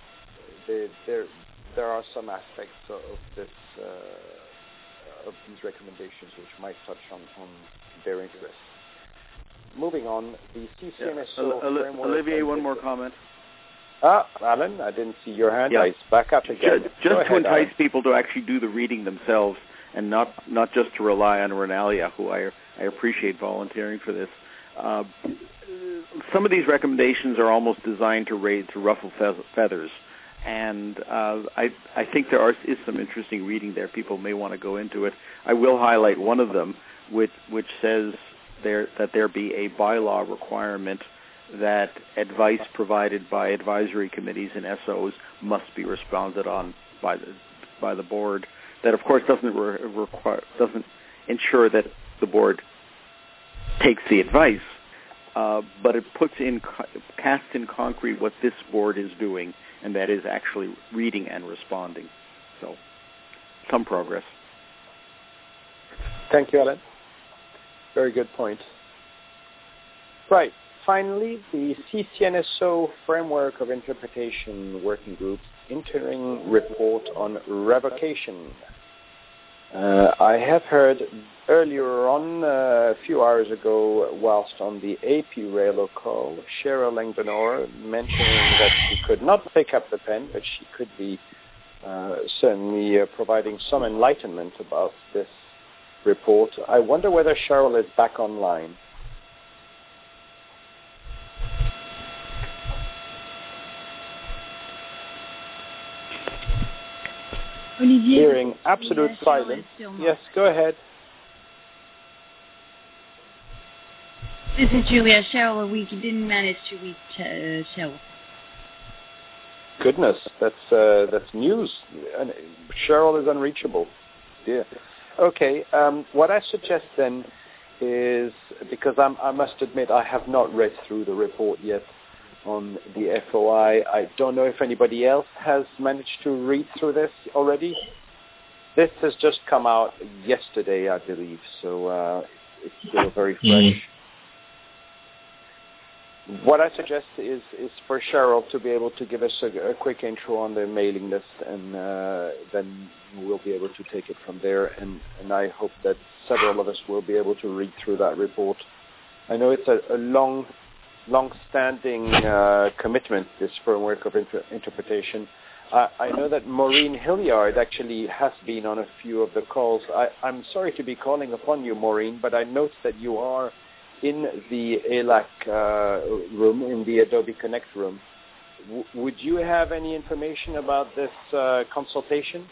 there are some aspects of this of these recommendations which might touch on their interests. Moving on, the CCNSO framework... Olivier, one more comment. Alan, I didn't see your hand. Yeah. It's back up again. Just to entice people to actually do the reading themselves and not just to rely on Renalia, who I appreciate volunteering for this. Some of these recommendations are almost designed to ruffle feathers. And I think there is some interesting reading there. People may want to go into it. I will highlight one of them, which says that there be a bylaw requirement that advice provided by advisory committees and SOs must be responded on by the board. That, of course, doesn't ensure that the board takes the advice, but it casts in concrete what this board is doing, and that is actually reading and responding. So, some progress. Thank you, Alan. Very good point. Right. Finally, the CCNSO Framework of Interpretation Working Group interim report on revocation. I have heard earlier on, a few hours ago, whilst on the AP Railo call, Cheryl Langdonor mentioning that she could not pick up the pen, but she could be certainly providing some enlightenment about this report. I wonder whether Cheryl is back online. Olivier, hearing absolute silence. Yes, go ahead. This is Julia. Cheryl, we didn't manage to reach Cheryl. Goodness, that's news. Cheryl is unreachable. Yeah. Okay. What I suggest then is, because I must admit I have not read through the report yet on the FOI. I don't know if anybody else has managed to read through this already. This has just come out yesterday, I believe, so it's still very fresh. What I suggest is for Cheryl to be able to give us a quick intro on the mailing list, and then we'll be able to take it from there. And I hope that several of us will be able to read through that report. I know it's a long-standing commitment, this framework of interpretation. I know that Maureen Hilliard actually has been on a few of the calls. I'm sorry to be calling upon you, Maureen, but I note that you are in the ALAC room, in the Adobe Connect room. Would you have any information about this consultation?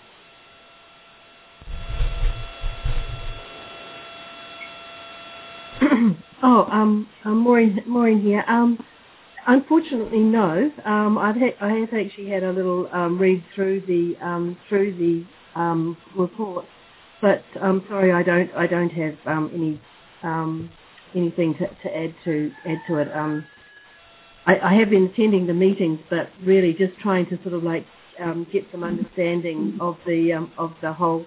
Maureen here. Unfortunately, no. I have actually had a little read through the report, but I'm sorry, I don't have anything to add to it. I have been attending the meetings, but really just trying to sort of like get some understanding of the whole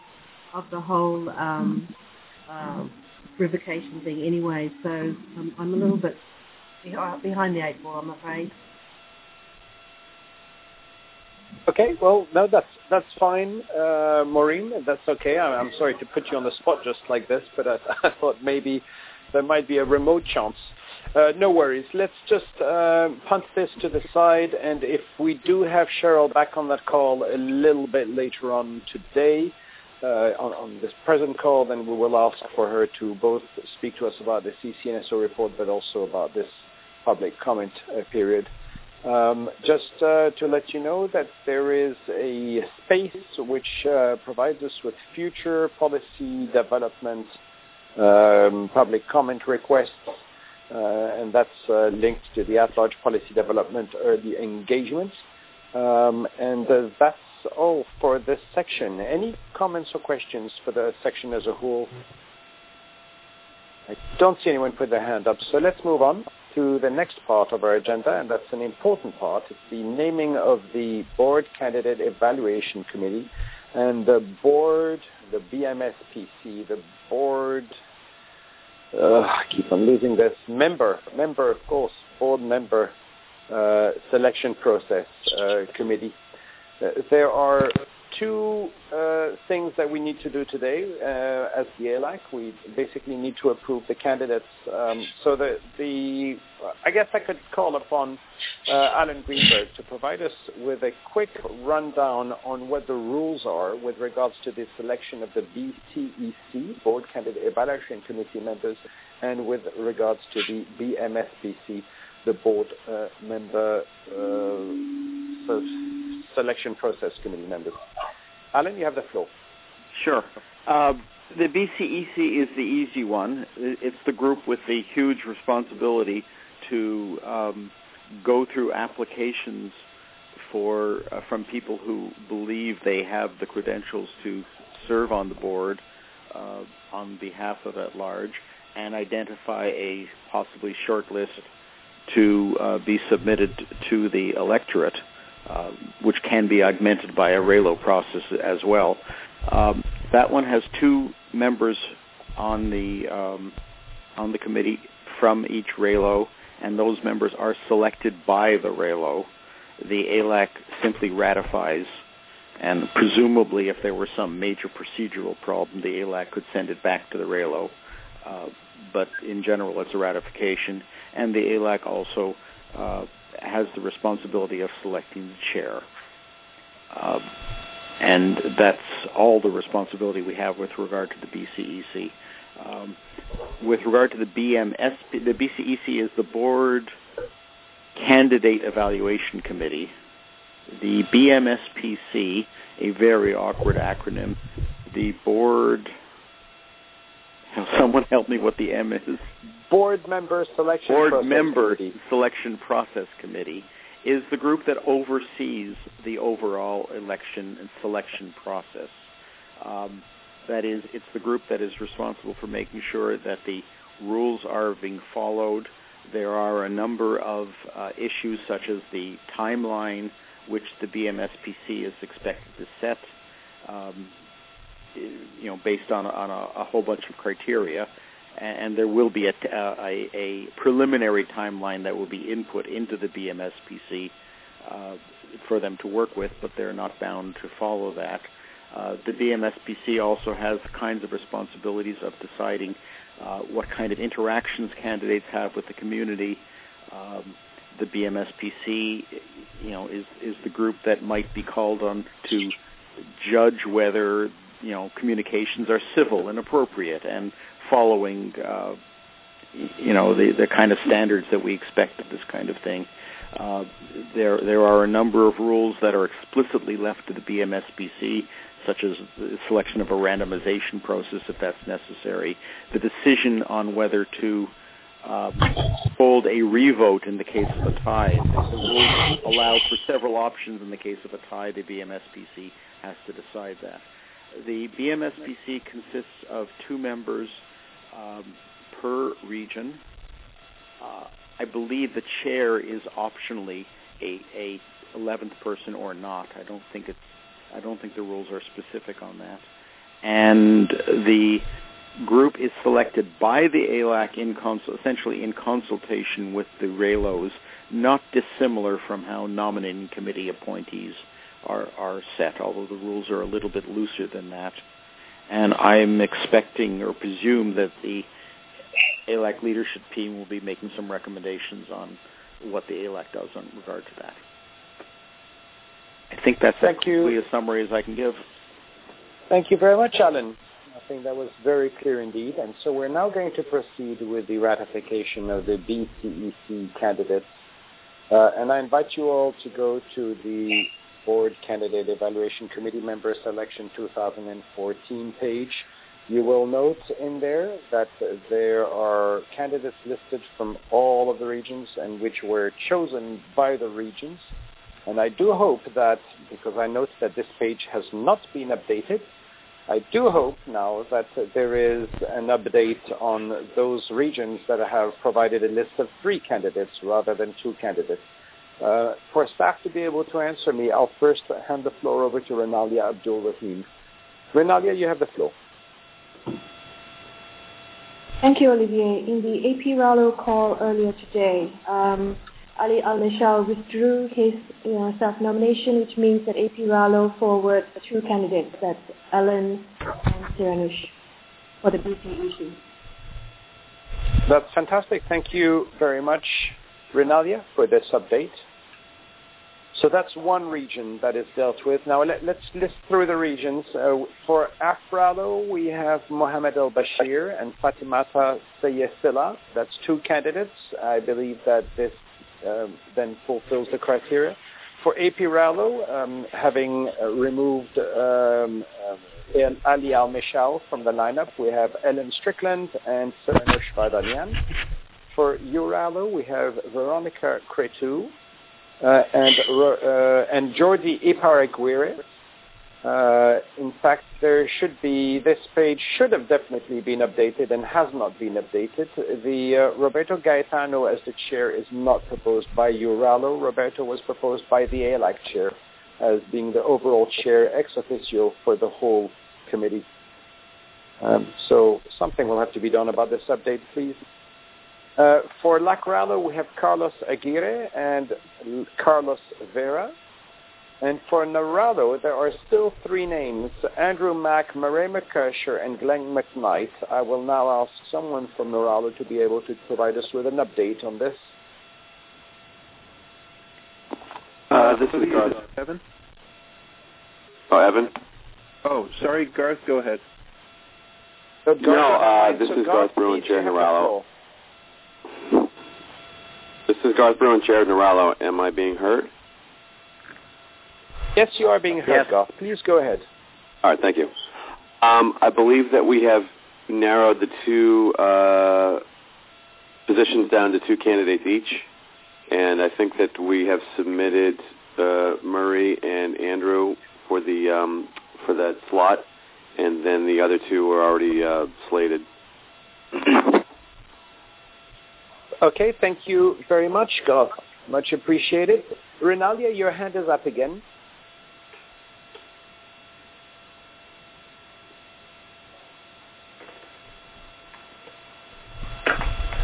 revocation thing anyway. So I'm a little bit behind the eight ball, I'm afraid. Okay, well, no, that's fine, Maureen. That's okay. I'm sorry to put you on the spot just like this, but I thought maybe there might be a remote chance. No worries. Let's just punt this to the side, and if we do have Cheryl back on that call a little bit later on today, on this present call, then we will ask for her to both speak to us about the CCNSO report, but also about this public comment period. Just to let you know that there is a space which provides us with future policy development public comment requests, and that's linked to the at-large policy development early engagement. And that's all for this section. Any comments or questions for the section as a whole? I don't see anyone put their hand up, so let's move on to the next part of our agenda, and that's an important part. It's the naming of the Board Candidate Evaluation Committee, and the board, the BMSPC, the board, I keep on losing this, member of course, board member selection process committee. There are two things that we need to do today as the ALAC. We basically need to approve the candidates. So I guess I could call upon Alan Greenberg to provide us with a quick rundown on what the rules are with regards to the selection of the BCEC, Board Candidate Evaluation Committee members, and with regards to the BMSPC, the Board Member Selection Process Committee members. Alan, you have the floor. Sure. The BCEC is the easy one. It's the group with the huge responsibility to go through applications from people who believe they have the credentials to serve on the board on behalf of at-large, and identify a possibly short list to be submitted to the electorate, which can be augmented by a RALO process as well. That one has two members on the committee from each RALO, and those members are selected by the RALO. The ALAC simply ratifies, and presumably if there were some major procedural problem, the ALAC could send it back to the RALO. But in general, it's a ratification, and the ALAC also has the responsibility of selecting the chair. And that's all the responsibility we have with regard to the BCEC. With regard to the BMSP, the BCEC is the Board Candidate Evaluation Committee. The BMSPC, a very awkward acronym, the Board... Someone help me what the M is. Board Member Selection Process Committee is the group that oversees the overall election and selection process. That is, it's the group that is responsible for making sure that the rules are being followed. There are a number of issues such as the timeline which the BMSPC is expected to set, based on a whole bunch of criteria, and there will be a preliminary timeline that will be input into the BMSPC for them to work with, but they're not bound to follow that. The BMSPC also has kinds of responsibilities of deciding what kind of interactions candidates have with the community. The BMSPC, is the group that might be called on to judge whether, communications are civil and appropriate and following, the kind of standards that we expect of this kind of thing. There are a number of rules that are explicitly left to the BMSPC, such as the selection of a randomization process if that's necessary, the decision on whether to hold a revote in the case of a tie. The rules allow for several options in the case of a tie. The BMSPC has to decide that. The BMSPC consists of 2 members per region. I believe the chair is optionally a 11th person or not. I don't think the rules are specific on that. And the group is selected by the ALAC essentially in consultation with the RALOs, not dissimilar from how nominating committee appointees are set, although the rules are a little bit looser than that. And I'm expecting or presume that the ALAC leadership team will be making some recommendations on what the ALAC does in regard to that. I think that's as summary as I can give. Thank you very much, Alan. I think that was very clear indeed. And so we're now going to proceed with the ratification of the BCEC candidates. And I invite you all to go to the Board Candidate Evaluation Committee Member Selection 2014 page. You will note in there that there are candidates listed from all of the regions and which were chosen by the regions. And I do hope that, because I note that this page has not been updated, I do hope now that there is an update on those regions that have provided a list of 3 candidates rather than 2 candidates. For staff to be able to answer me, I'll first hand the floor over to Renalia Abdul Rahim. Renalia, you have the floor. Thank you, Olivier. In the AP Rallo call earlier today, Ali Al-Mishal withdrew his self-nomination, which means that AP Rallo forward 2 candidates, that's Ellen and Siranush, for the BCEC. That's fantastic. Thank you very much, Renalia, for this update. So that's one region that is dealt with. Now let's list through the regions. For AFRALO, we have Mohamed El-Bashir and Fatimata Sayesila. That's 2 candidates. I believe that this then fulfills the criteria. For AP Rallo, having removed Ali Al-Mishal from the lineup, we have Ellen Strickland and Siranush Vardanian. For URALO, we have Veronica Cretu and Jordi Iparaguirre. In fact, this page should have definitely been updated and has not been updated. The Roberto Gaetano as the chair is not proposed by URALO. Roberto was proposed by the ALAC chair as being the overall chair ex officio for the whole committee. So something will have to be done about this update, please. For LACRALO, we have Carlos Aguirre and Carlos Vera. And for Naralo, there are still 3 names, Andrew Mack, Murray McKersher, and Glenn McKnight. I will now ask someone from Naralo to be able to provide us with an update on this. This is Garth. Evan? Oh, Evan? Oh, sorry, Garth, go ahead. This is Garth Bruin, Chair of Naralo. This is Garth Bruin, Chair of Naralo. Am I being heard? Yes, you are being heard, Garth. Please go ahead. All right, thank you. I believe that we have narrowed the 2 positions down to 2 candidates each, and I think that we have submitted Murray and Andrew for that slot, and then the other 2 were already slated. Okay, thank you very much, Garth. Much appreciated. Renalia, your hand is up again.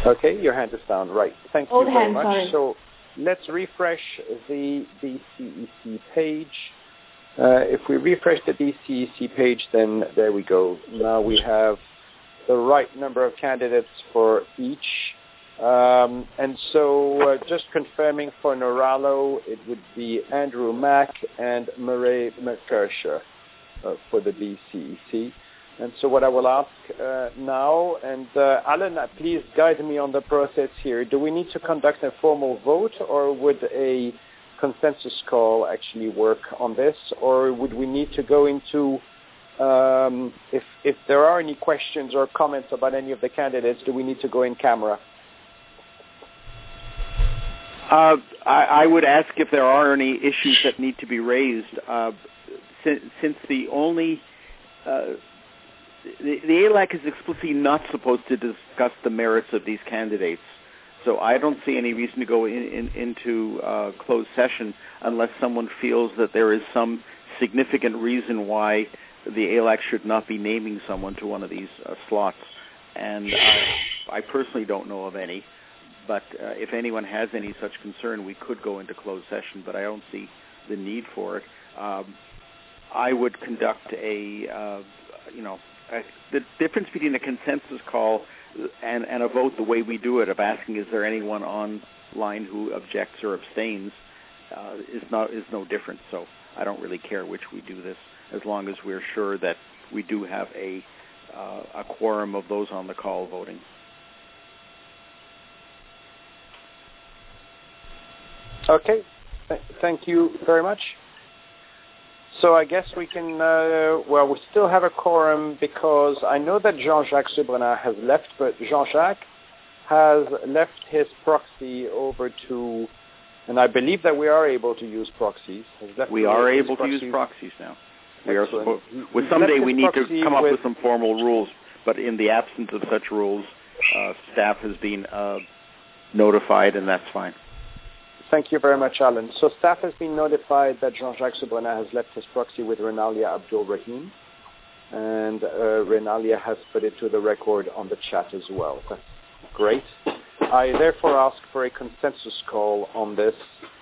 Okay, your hand is down. Right. Thank you very hand, much. sorry. So let's refresh the DCEC page. If we refresh the DCEC page, then there we go. Now we have the right number of candidates for each. And so just confirming for Noralo, it would be Andrew Mack and Murray McKersher for the DCEC. And so what I will ask now, and Alan, please guide me on the process here. Do we need to conduct a formal vote, or would a consensus call actually work on this, or would we need to go into, if there are any questions or comments about any of the candidates, do we need to go in camera? I would ask if there are any issues that need to be raised, since the only... The ALAC is explicitly not supposed to discuss the merits of these candidates, so I don't see any reason to go into closed session unless someone feels that there is some significant reason why the ALAC should not be naming someone to one of these slots. And I personally don't know of any, but if anyone has any such concern, we could go into closed session, but I don't see the need for it. I would conduct the difference between a consensus call and a vote, the way we do it, of asking is there anyone online who objects or abstains, is no different. So I don't really care which we do this, as long as we're sure that we do have a quorum of those on the call voting. Okay, thank you very much. So I guess we can, we still have a quorum because I know that Jean-Jacques Subrenat has left, but Jean-Jacques has left his proxy over to, and I believe that we are able to use proxies. We are able to use proxies now. We are supposed, someday we need to come up with some formal rules, but in the absence of such rules, staff has been notified, and that's fine. Thank you very much, Alan. So staff has been notified that Jean-Jacques Subrenat has left his proxy with Renalia Abdul Rahim, and Renalia has put it to the record on the chat as well. That's great. I therefore ask for a consensus call on this,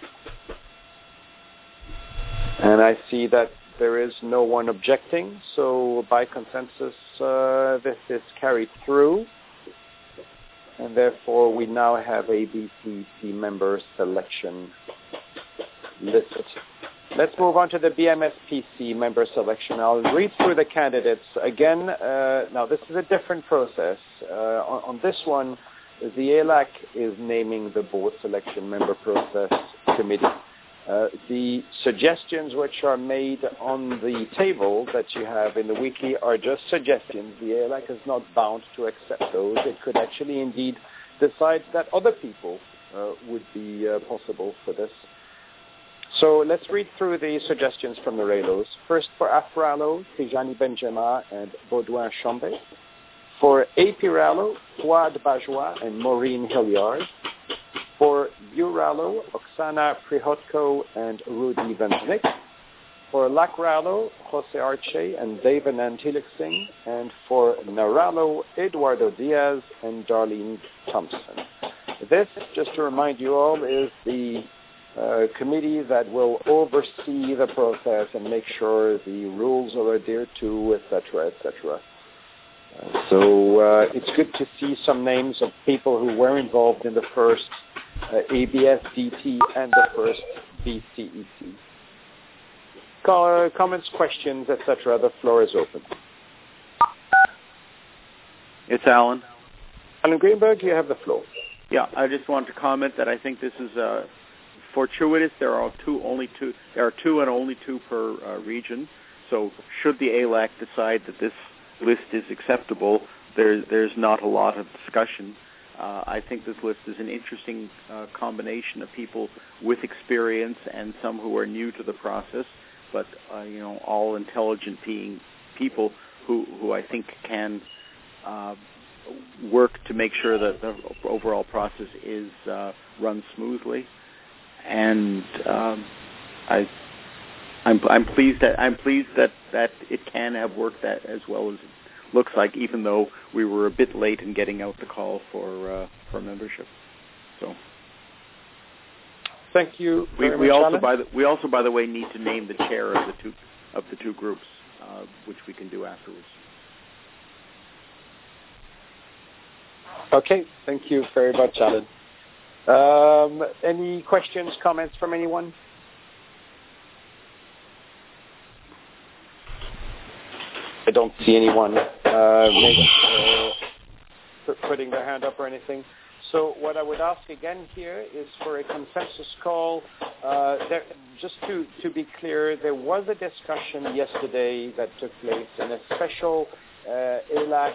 and I see that there is no one objecting, so by consensus this is carried through. And therefore, we now have a BCC member selection list. Let's move on to the BMSPC member selection. I'll read through the candidates again. Now, this is a different process. On this one, the ALAC is naming the board selection member process committee. The suggestions which are made on the table that you have in the wiki are just suggestions. The ALAC is not bound to accept those. It could actually indeed decide that other people would be possible for this. So let's read through the suggestions from the RALOs. First, for AFRALO, Tijani Benjema and Baudouin Chambé. For AP-RALO, Fouad Bajwa and Maureen Hilliard. For URALO, Oksana Prihotko and Rudy Van Znik. For LAC-RALO, Jose Arche and David Antilixing. And for NARALO, Eduardo Diaz and Darlene Thompson. This, just to remind you all, is the committee that will oversee the process and make sure the rules are adhered to, etc., etc. So it's good to see some names of people who were involved in the first ABS-DT and the first BCEC. Comments, questions, etc. The floor is open. It's Alan. Alan Greenberg, you have the floor. Yeah, I just want to comment that I think this is fortuitous. There are two and only two per region. So should the ALAC decide that this list is acceptable, there's not a lot of discussion. I think this list is an interesting combination of people with experience and some who are new to the process, but all intelligent people who I think can work to make sure that the overall process is run smoothly. And I'm pleased that it can have worked as well as looks like, even though we were a bit late in getting out the call for membership. So. Thank you. We also, by the way, need to name the chair of the two groups, which we can do afterwards. Okay. Thank you very much, Alan. Any questions, comments from anyone? I don't see anyone putting their hand up or anything. So what I would ask again here is for a consensus call. Just to be clear, there was a discussion yesterday that took place in a special ALAC,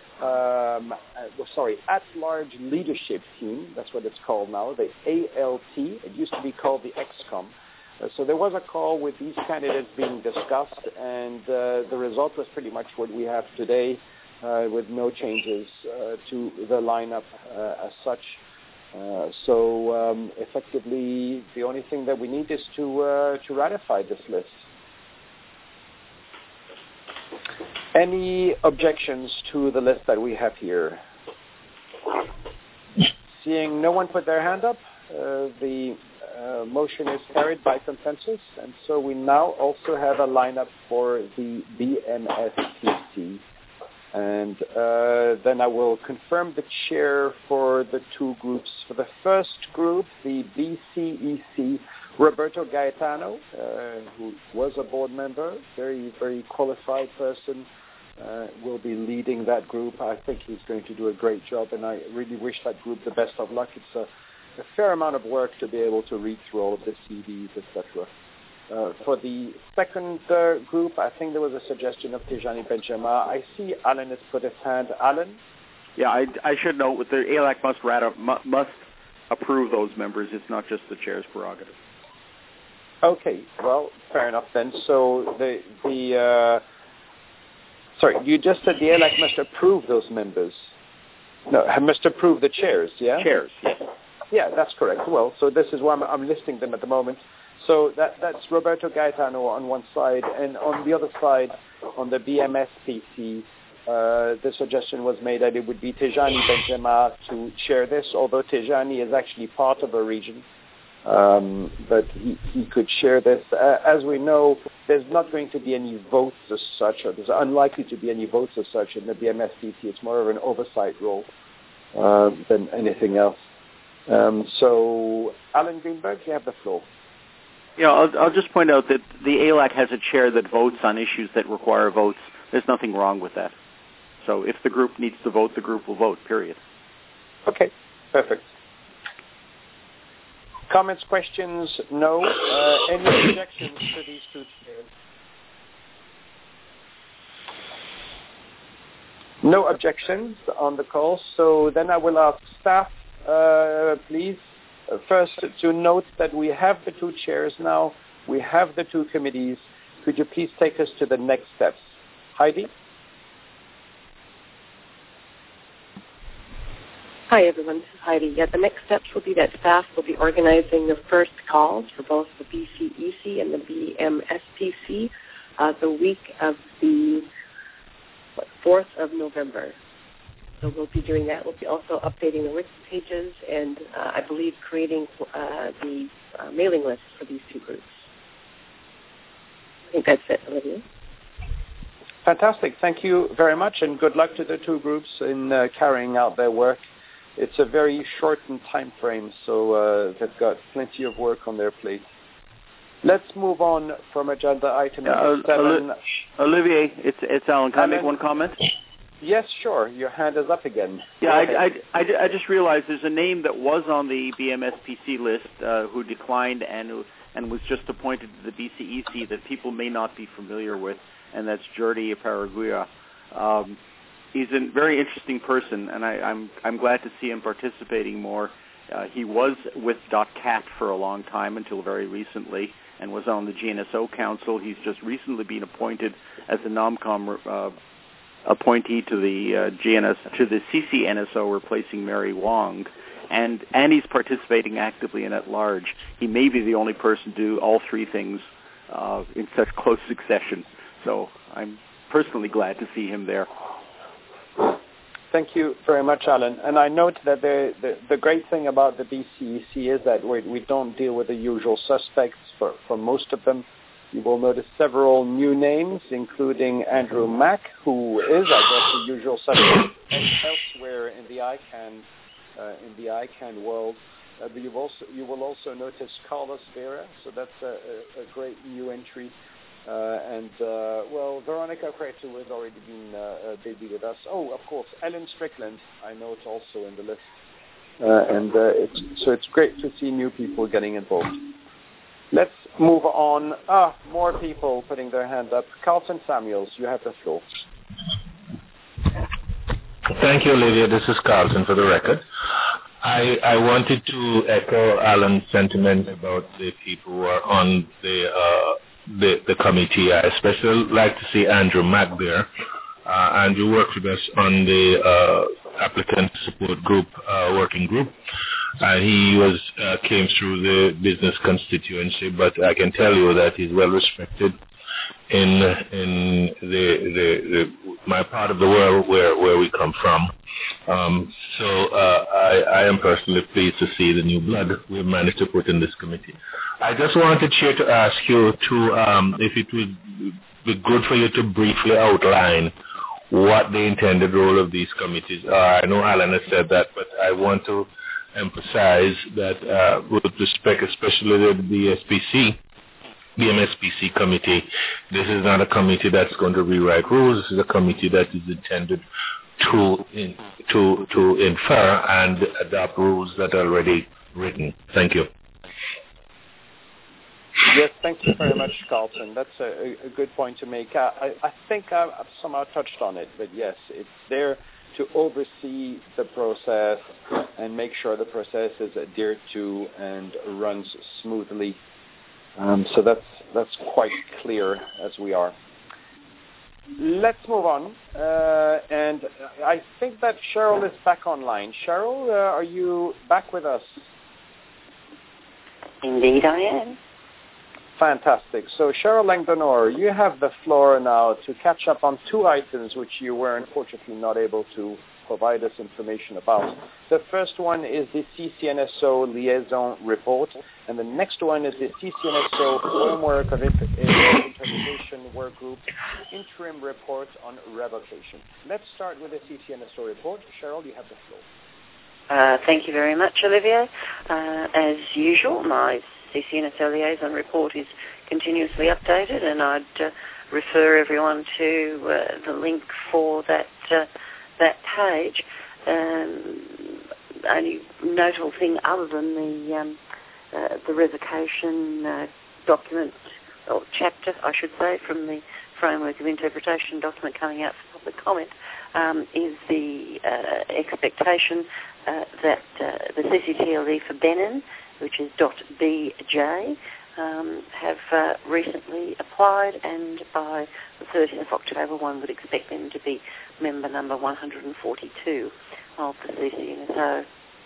at-large leadership team. That's what it's called now, the ALT. It used to be called the EXCOM. So there was a call with these candidates being discussed, and the result was pretty much what we have today, with no changes to the lineup as such. So effectively, the only thing that we need is to ratify this list. Any objections to the list that we have here? Seeing no one put their hand up, the motion is carried by consensus, and so we now also have a lineup for the BMSPC. And then I will confirm the chair for the two groups. For the first group, the BCEC, Roberto Gaetano, who was a board member, very, very qualified person, will be leading that group. I think he's going to do a great job, and I really wish that group the best of luck. It's a fair amount of work to be able to read through all of the CVs, etc. For the second group, I think there was a suggestion of Tijani Benjama. I see Alan has put his hand. Alan? Yeah, I should note that the ALAC must approve those members. It's not just the chair's prerogative. Okay, well, fair enough then. So sorry, you just said the ALAC must approve those members. No, must approve the chairs, yeah? Chairs, yes. Yeah, that's correct. Well, so this is why I'm listing them at the moment. So that's Roberto Gaetano on one side, and on the other side, on the BMSPC, the suggestion was made that it would be Tijani Benjama to chair this, although Tijani is actually part of a region, but he could share this. As we know, there's not going to be any votes as such, or there's unlikely to be any votes as such in the BMSPC. It's more of an oversight role than anything else. So, Alan Greenberg, you have the floor. Yeah, I'll just point out that the ALAC has a chair that votes on issues that require votes. There's nothing wrong with that. So if the group needs to vote, the group will vote, period. Okay, perfect. Comments, questions? No. Any objections to these two chairs? No objections on the call. So then I will ask staff, please, first to note that we have the two chairs now. We have the two committees. Could you please take us to the next steps? Heidi? Hi, everyone. This is Heidi. Yeah, the next steps will be that staff will be organizing the first calls for both the BCEC and the BMSPC the week of the 4th of November. So we'll be doing that. We'll be also updating the Wiki pages and I believe creating the mailing list for these two groups. I think that's it, Olivia. Fantastic. Thank you very much, and good luck to the two groups in carrying out their work. It's a very shortened time frame, so they've got plenty of work on their plate. Let's move on from agenda item number 7. Olivier, it's Alan. Can I make one comment? Yes, sure. Your hand is up again. Yeah, I just realized there's a name that was on the BMSPC list who declined and was just appointed to the BCEC that people may not be familiar with, and that's Jordi Paraguya. He's a very interesting person, and I'm glad to see him participating more. He was with .cat for a long time until very recently, and was on the GNSO Council. He's just recently been appointed as the NOMCOM appointee to the CCNSO, replacing Mary Wong, and he's participating actively in at large. He may be the only person to do all three things in such close succession. So I'm personally glad to see him there. Thank you very much, Alan. And I note that the great thing about the BCEC is that we don't deal with the usual suspects for most of them. You will notice several new names, including Andrew Mack, who is, I guess, the usual suspect elsewhere in the ICANN world. You will also notice Carlos Vera, so that's a great new entry. Veronica Cretu has already been busy with us. Oh, of course, Ellen Strickland, I note also in the list. It's great to see new people getting involved. Let's move on. More people putting their hand up. Carlton Samuels, you have the floor. Thank you, Olivia. This is Carlton for the record. I wanted to echo Alan's sentiment about the people who are on the committee. I especially like to see Andrew Mack there. Andrew worked with us on the applicant support group, working group. He came through the business constituency, but I can tell you that he's well respected in my part of the world where we come from. I am personally pleased to see the new blood we've managed to put in this committee. I just wanted, Chair, to ask you if it would be good for you to briefly outline what the intended role of these committees are. I know Alan has said that, but I want to emphasize that with respect, especially the BMSPC committee, this is not a committee that's going to rewrite rules. This is a committee that is intended to infer and adopt rules that are already written. Thank you. Yes, thank you very much, Carlton. That's a good point to make. I think I've somehow touched on it, but yes, it's there to oversee the process and make sure the process is adhered to and runs smoothly. So that's quite clear as we are. Let's move on. And I think that Cheryl is back online. Cheryl, are you back with us? Indeed I am. Fantastic. So Cheryl Langdonor, you have the floor now to catch up on two items which you were unfortunately not able to provide us information about. The first one is the CCNSO liaison report, and the next one is the CCNSO framework of interpretation work group interim report on revocation. Let's start with the CCNSO report. Cheryl, you have the floor. Thank you very much, Olivier. As usual, my CCNSO liaison report is continuously updated, and I'd refer everyone to the link for that page. Only notable thing other than the revocation document, or chapter, I should say, from the framework of interpretation document coming out for public comment, is the expectation that the CCTLD for Benin, which is .bj, have recently applied, and by the 30th of October one would expect them to be member number 142 of the CCNSO.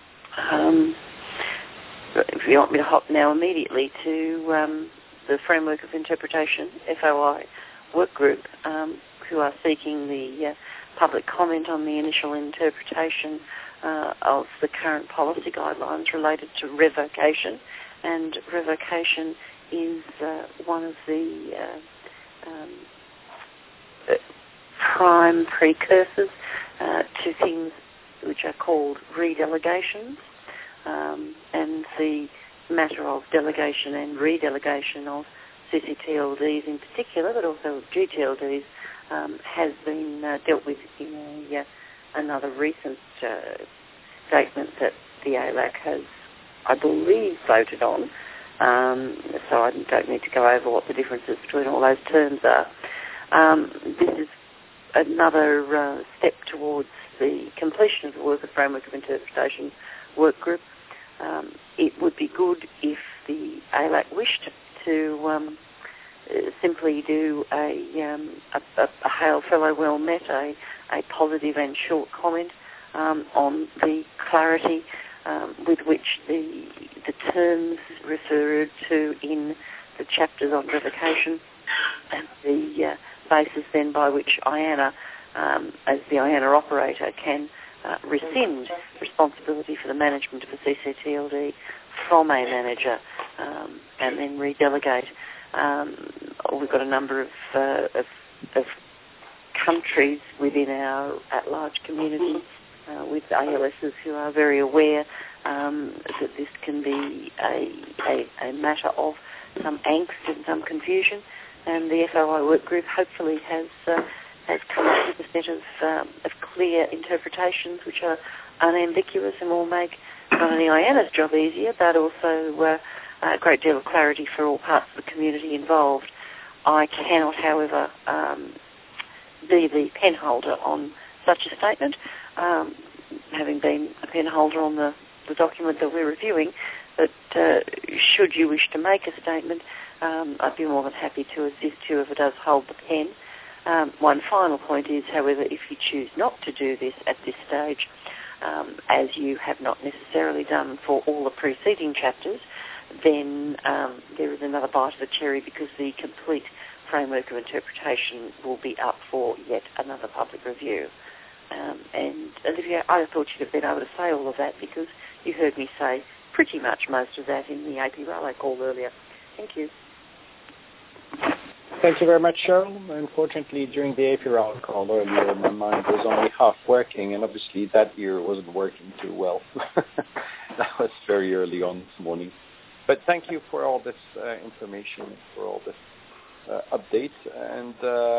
If you want me to hop now immediately to the Framework of Interpretation, FOI, work group, who are seeking the public comment on the initial interpretation of the current policy guidelines related to revocation. And revocation is one of the prime precursors to things which are called redelegations, and the matter of delegation and redelegation of CCTLDs in particular, but also of GTLDs, has been dealt with in another recent statement that the ALAC has, I believe, voted on. So I don't need to go over what the differences between all those terms are. This is another step towards the completion of the work of Framework of Interpretation work group. It would be good if the ALAC wished to simply do a hail fellow well met, a positive and short comment on the clarity with which the terms referred to in the chapters on revocation, and the basis then by which IANA as the IANA operator, can rescind responsibility for the management of a CCTLD from a manager and then redelegate. We've got a number of countries within our at-large community with ALSs who are very aware that this can be a matter of some angst and some confusion, and the FOI work group hopefully has come up with a set of clear interpretations which are unambiguous and will make not only IANA's job easier but also a great deal of clarity for all parts of the community involved. I cannot, however, be the pen holder on such a statement, having been a pen holder on the document that we're reviewing, but should you wish to make a statement, I'd be more than happy to assist whoever does hold the pen. One final point is, however, if you choose not to do this at this stage, as you have not necessarily done for all the preceding chapters, then there is another bite of the cherry, because the complete framework of interpretation will be up for yet another public review. And Olivia, I thought you'd have been able to say all of that, because you heard me say pretty much most of that in the AP Raleigh call earlier. Thank you. Thank you very much, Cheryl. Unfortunately, during the AP Raleigh call earlier, my mind was only half working, and obviously that ear wasn't working too well. That was very early on this morning. But thank you for all this information, for all this update, and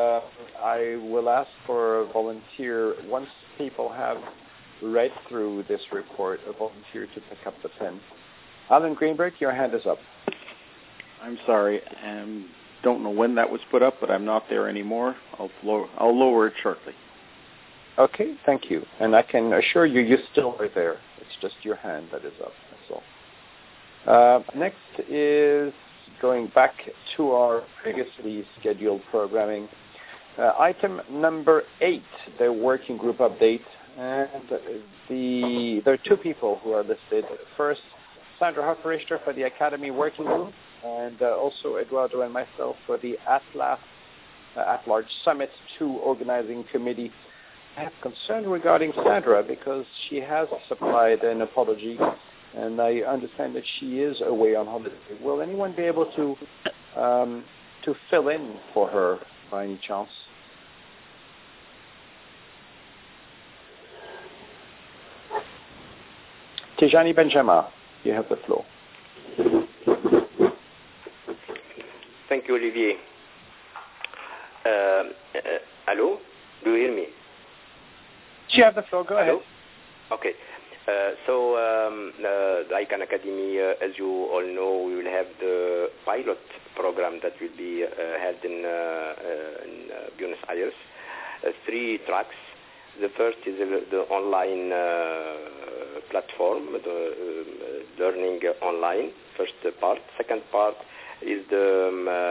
I will ask for a volunteer, once people have read through this report, a volunteer to pick up the pen. Alan Greenberg, your hand is up. I'm sorry, don't know when that was put up, but I'm not there anymore. I'll lower it shortly. Okay, thank you. And I can assure you, you still are there. It's just your hand that is up, that's all. Next is going back to our previously scheduled programming. Item number 8, the working group update. And there are two people who are listed. First, Sandra Hofrichter for the Academy Working Group, and also Eduardo and myself for the At-Large Summit 2 Organizing Committee. I have concern regarding Sandra because she has supplied an apology, and I understand that she is away on holiday. Will anyone be able to fill in for her by any chance? Tijani Benjamin, you have the floor. Thank you, Olivier. Hello? Do you hear me? You have the floor. Go ahead. Okay. So the ICANN Academy, as you all know, we will have the pilot program that will be held in Buenos Aires. 3 tracks. The first is the online platform, the learning online, first part. Second part is the,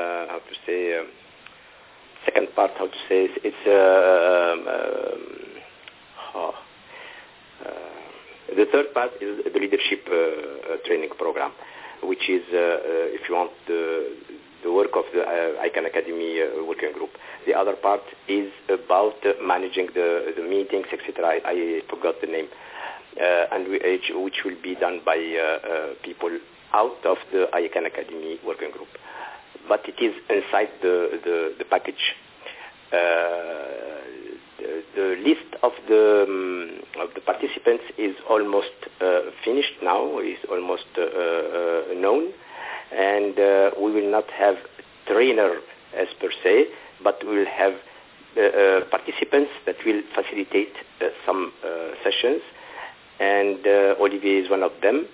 the third part is the leadership training program, which is, if you want, the work of the ICANN Academy working group. The other part is about managing the meetings, etc. I forgot the name, and which will be done by people out of the ICANN Academy working group. But it is inside the package. The list of the participants is almost finished now, is almost known, and we will not have trainer as per se, but we will have participants that will facilitate some sessions, and Olivier is one of them.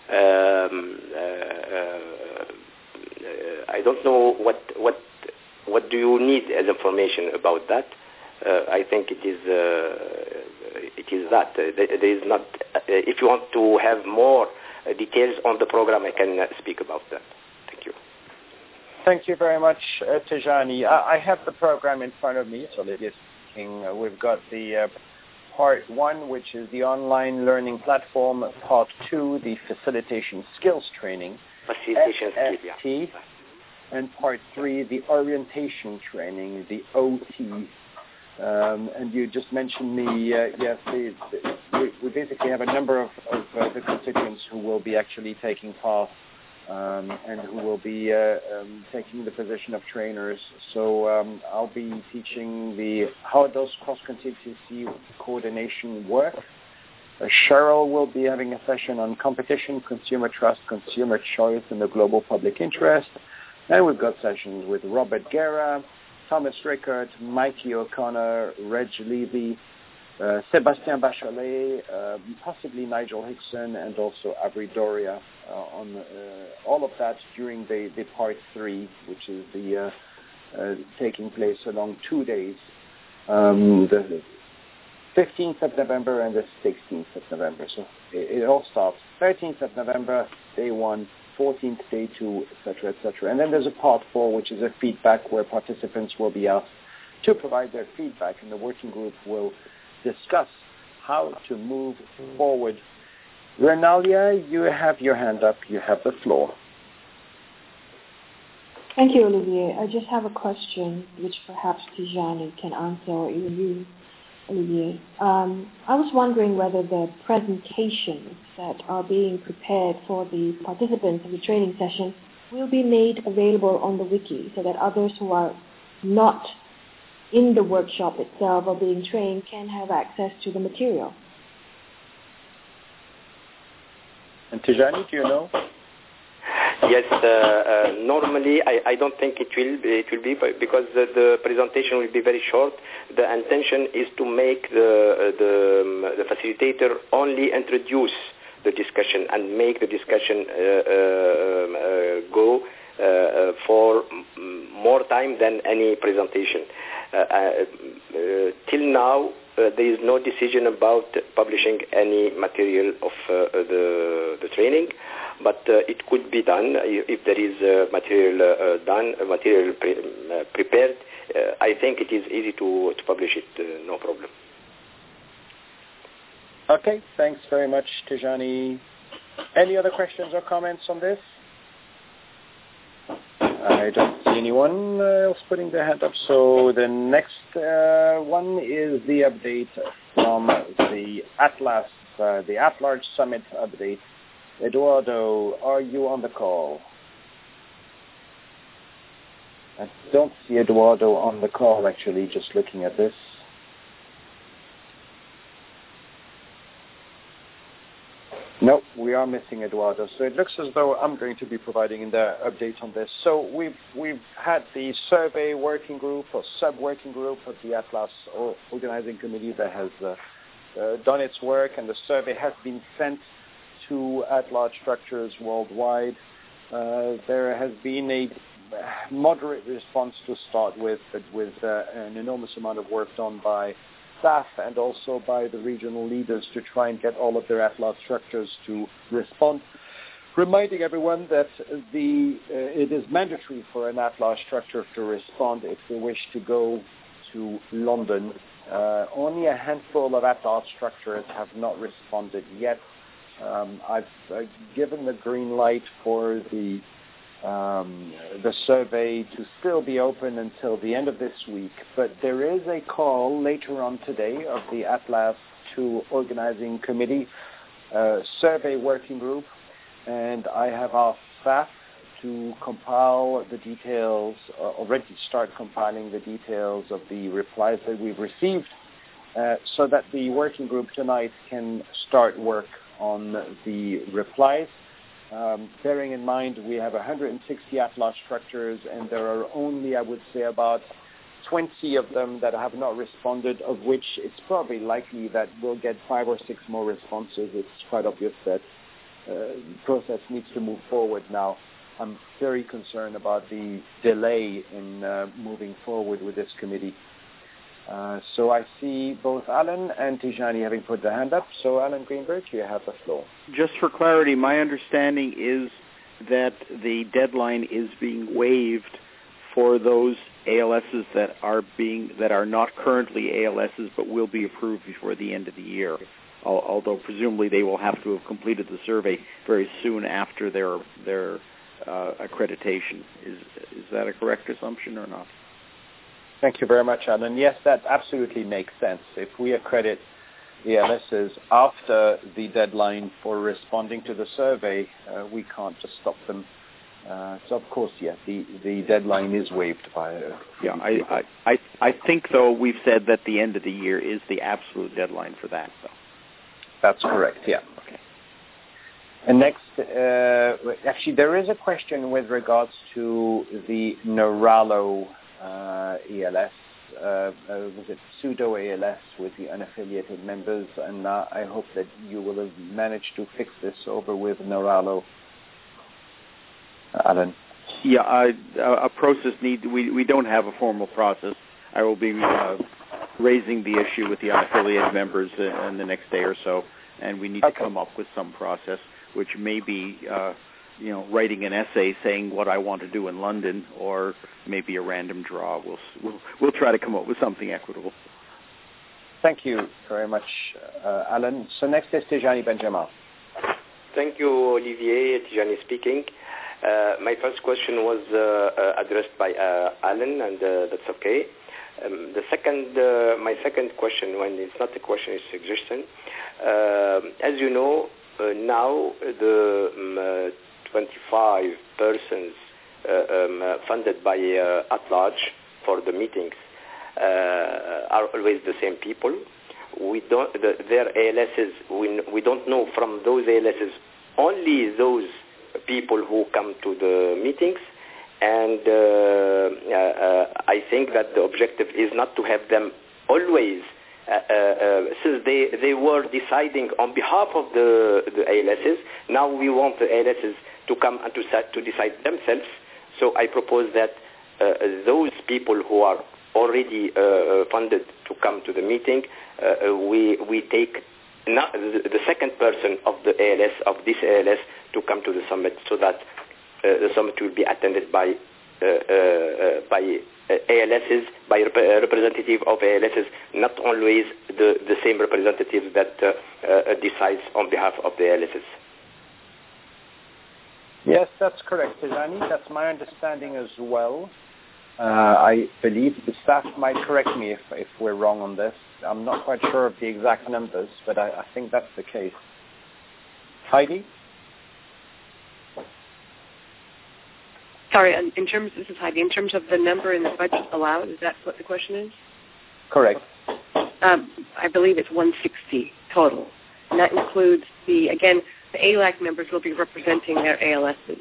I don't know what do you need as information about that. I think it is that. There is not. If you want to have more details on the program, I can speak about that. Thank you. Thank you very much, Tijani. I have the program in front of me, so Lydia speaking. We've got the Part 1, which is the online learning platform. Part 2, the facilitation skills training. Facilitation skills, yeah. And Part 3, the orientation training, the OT. And you just mentioned me, yes, we basically have a number of the constituents who will be actually taking part and who will be taking the position of trainers. So I'll be teaching how those cross-constituency coordination work. Cheryl will be having a session on competition, consumer trust, consumer choice, and the global public interest. And we've got sessions with Robert Guerra, Thomas Rickert, Mikey O'Connor, Reg Levy, Sébastien Bachelet, possibly Nigel Hickson, and also Avery Doria on all of that during the part 3, which is the taking place along 2 days, the 15th of November and the 16th of November. So it all starts 13th of November, day 1, 14th, day 2, etc., etc. And then there's a part 4, which is a feedback where participants will be asked to provide their feedback, and the working group will discuss how to move forward. Renalia, you have your hand up. You have the floor. Thank you, Olivier. I just have a question, which perhaps Tijani can answer, or even you, Olivier. I was wondering whether the presentations that are being prepared for the participants of the training session will be made available on the wiki so that others who are not in the workshop itself or being trained can have access to the material. And Tijani, do you know? Yes, normally I don't think it will be because the presentation will be very short. The intention is to make the facilitator only introduce the discussion and make the discussion go for more time than any presentation. Till now, there is no decision about publishing any material of the training, but it could be done if there is material prepared. I think it is easy to publish it, no problem. Okay, thanks very much, Tijani. Any other questions or comments on this? I don't see anyone else putting their hand up. So the next one is the update from the Atlas, the At-Large Summit update. Eduardo, are you on the call? I don't see Eduardo on the call, actually, just looking at this. No, we are missing Eduardo. So it looks as though I'm going to be providing the update on this. So we've had the survey working group or sub-working group of the Atlas organizing committee that has done its work, and the survey has been sent to at-large structures worldwide. There has been a moderate response to start with, but with an enormous amount of work done by staff and also by the regional leaders to try and get all of their at-large structures to respond. Reminding everyone that it is mandatory for an at-large structure to respond if they wish to go to London. Only a handful of at-large structures have not responded yet. I've given the green light for the survey to still be open until the end of this week, but there is a call later on today of the Atlas to Organizing Committee survey working group, and I have asked staff to compile the details, already start compiling the details of the replies that we've received, so that the working group tonight can start work on the replies. Bearing in mind we have 160 at-large structures, and there are only, I would say, about 20 of them that have not responded, of which it's probably likely that we'll get 5 or 6 more responses. It's quite obvious that the process needs to move forward now. I'm very concerned about the delay in moving forward with this committee. So I see both Alan and Tijani having put their hand up. So Alan Greenberg, you have the floor. Just for clarity, my understanding is that the deadline is being waived for those ALSs that are not currently ALSs but will be approved before the end of the year. Although presumably they will have to have completed the survey very soon after their accreditation. Is that a correct assumption or not? Thank you very much, Alan. Yes, that absolutely makes sense. If we accredit ALSs after the deadline for responding to the survey, we can't just stop them. So, of course, the deadline is waived by... I think, though, we've said that the end of the year is the absolute deadline for that, though. That's correct, yeah. Okay. And next, actually, there is a question with regards to the Neuralo ELS. Was it pseudo-ALS with the unaffiliated members? And I hope that you will have managed to fix this over with Neuralo. Alan? Yeah, a process we don't have a formal process. I will be raising the issue with the unaffiliated members in the next day or so, and we need to come up with some process, which may be, writing an essay saying what I want to do in London, or maybe a random draw. We'll try to come up with something equitable. Thank you very much, Alan. So next is Tijani Benjamin. Thank you, Olivier. Tijani speaking. My first question was addressed by Alan, and that's okay. My second question, when it's not a question, it's a suggestion. As you know, now the 25 persons funded by at large for the meetings are always the same people. Their ALSs, we don't know from those ALSs only those people who come to the meetings, and I think that the objective is not to have them always, since they were deciding on behalf of the ALSs. Now we want the ALSs to come and to decide themselves. So I propose that those people who are already funded to come to the meeting, we take the second person of the ALS, of this ALS, to come to the summit, so that the summit will be attended by ALSs, by representative of ALSs, not always the same representative that decides on behalf of the ALSs. Yes, that's correct, Tijani. That's my understanding as well. I believe the staff might correct me if we're wrong on this. I'm not quite sure of the exact numbers, but I think that's the case. Heidi? Sorry, this is Heidi. In terms of the number in the budget allowed, is that what the question is? Correct. I believe it's 160 total. And that includes the ALAC members will be representing their ALSs.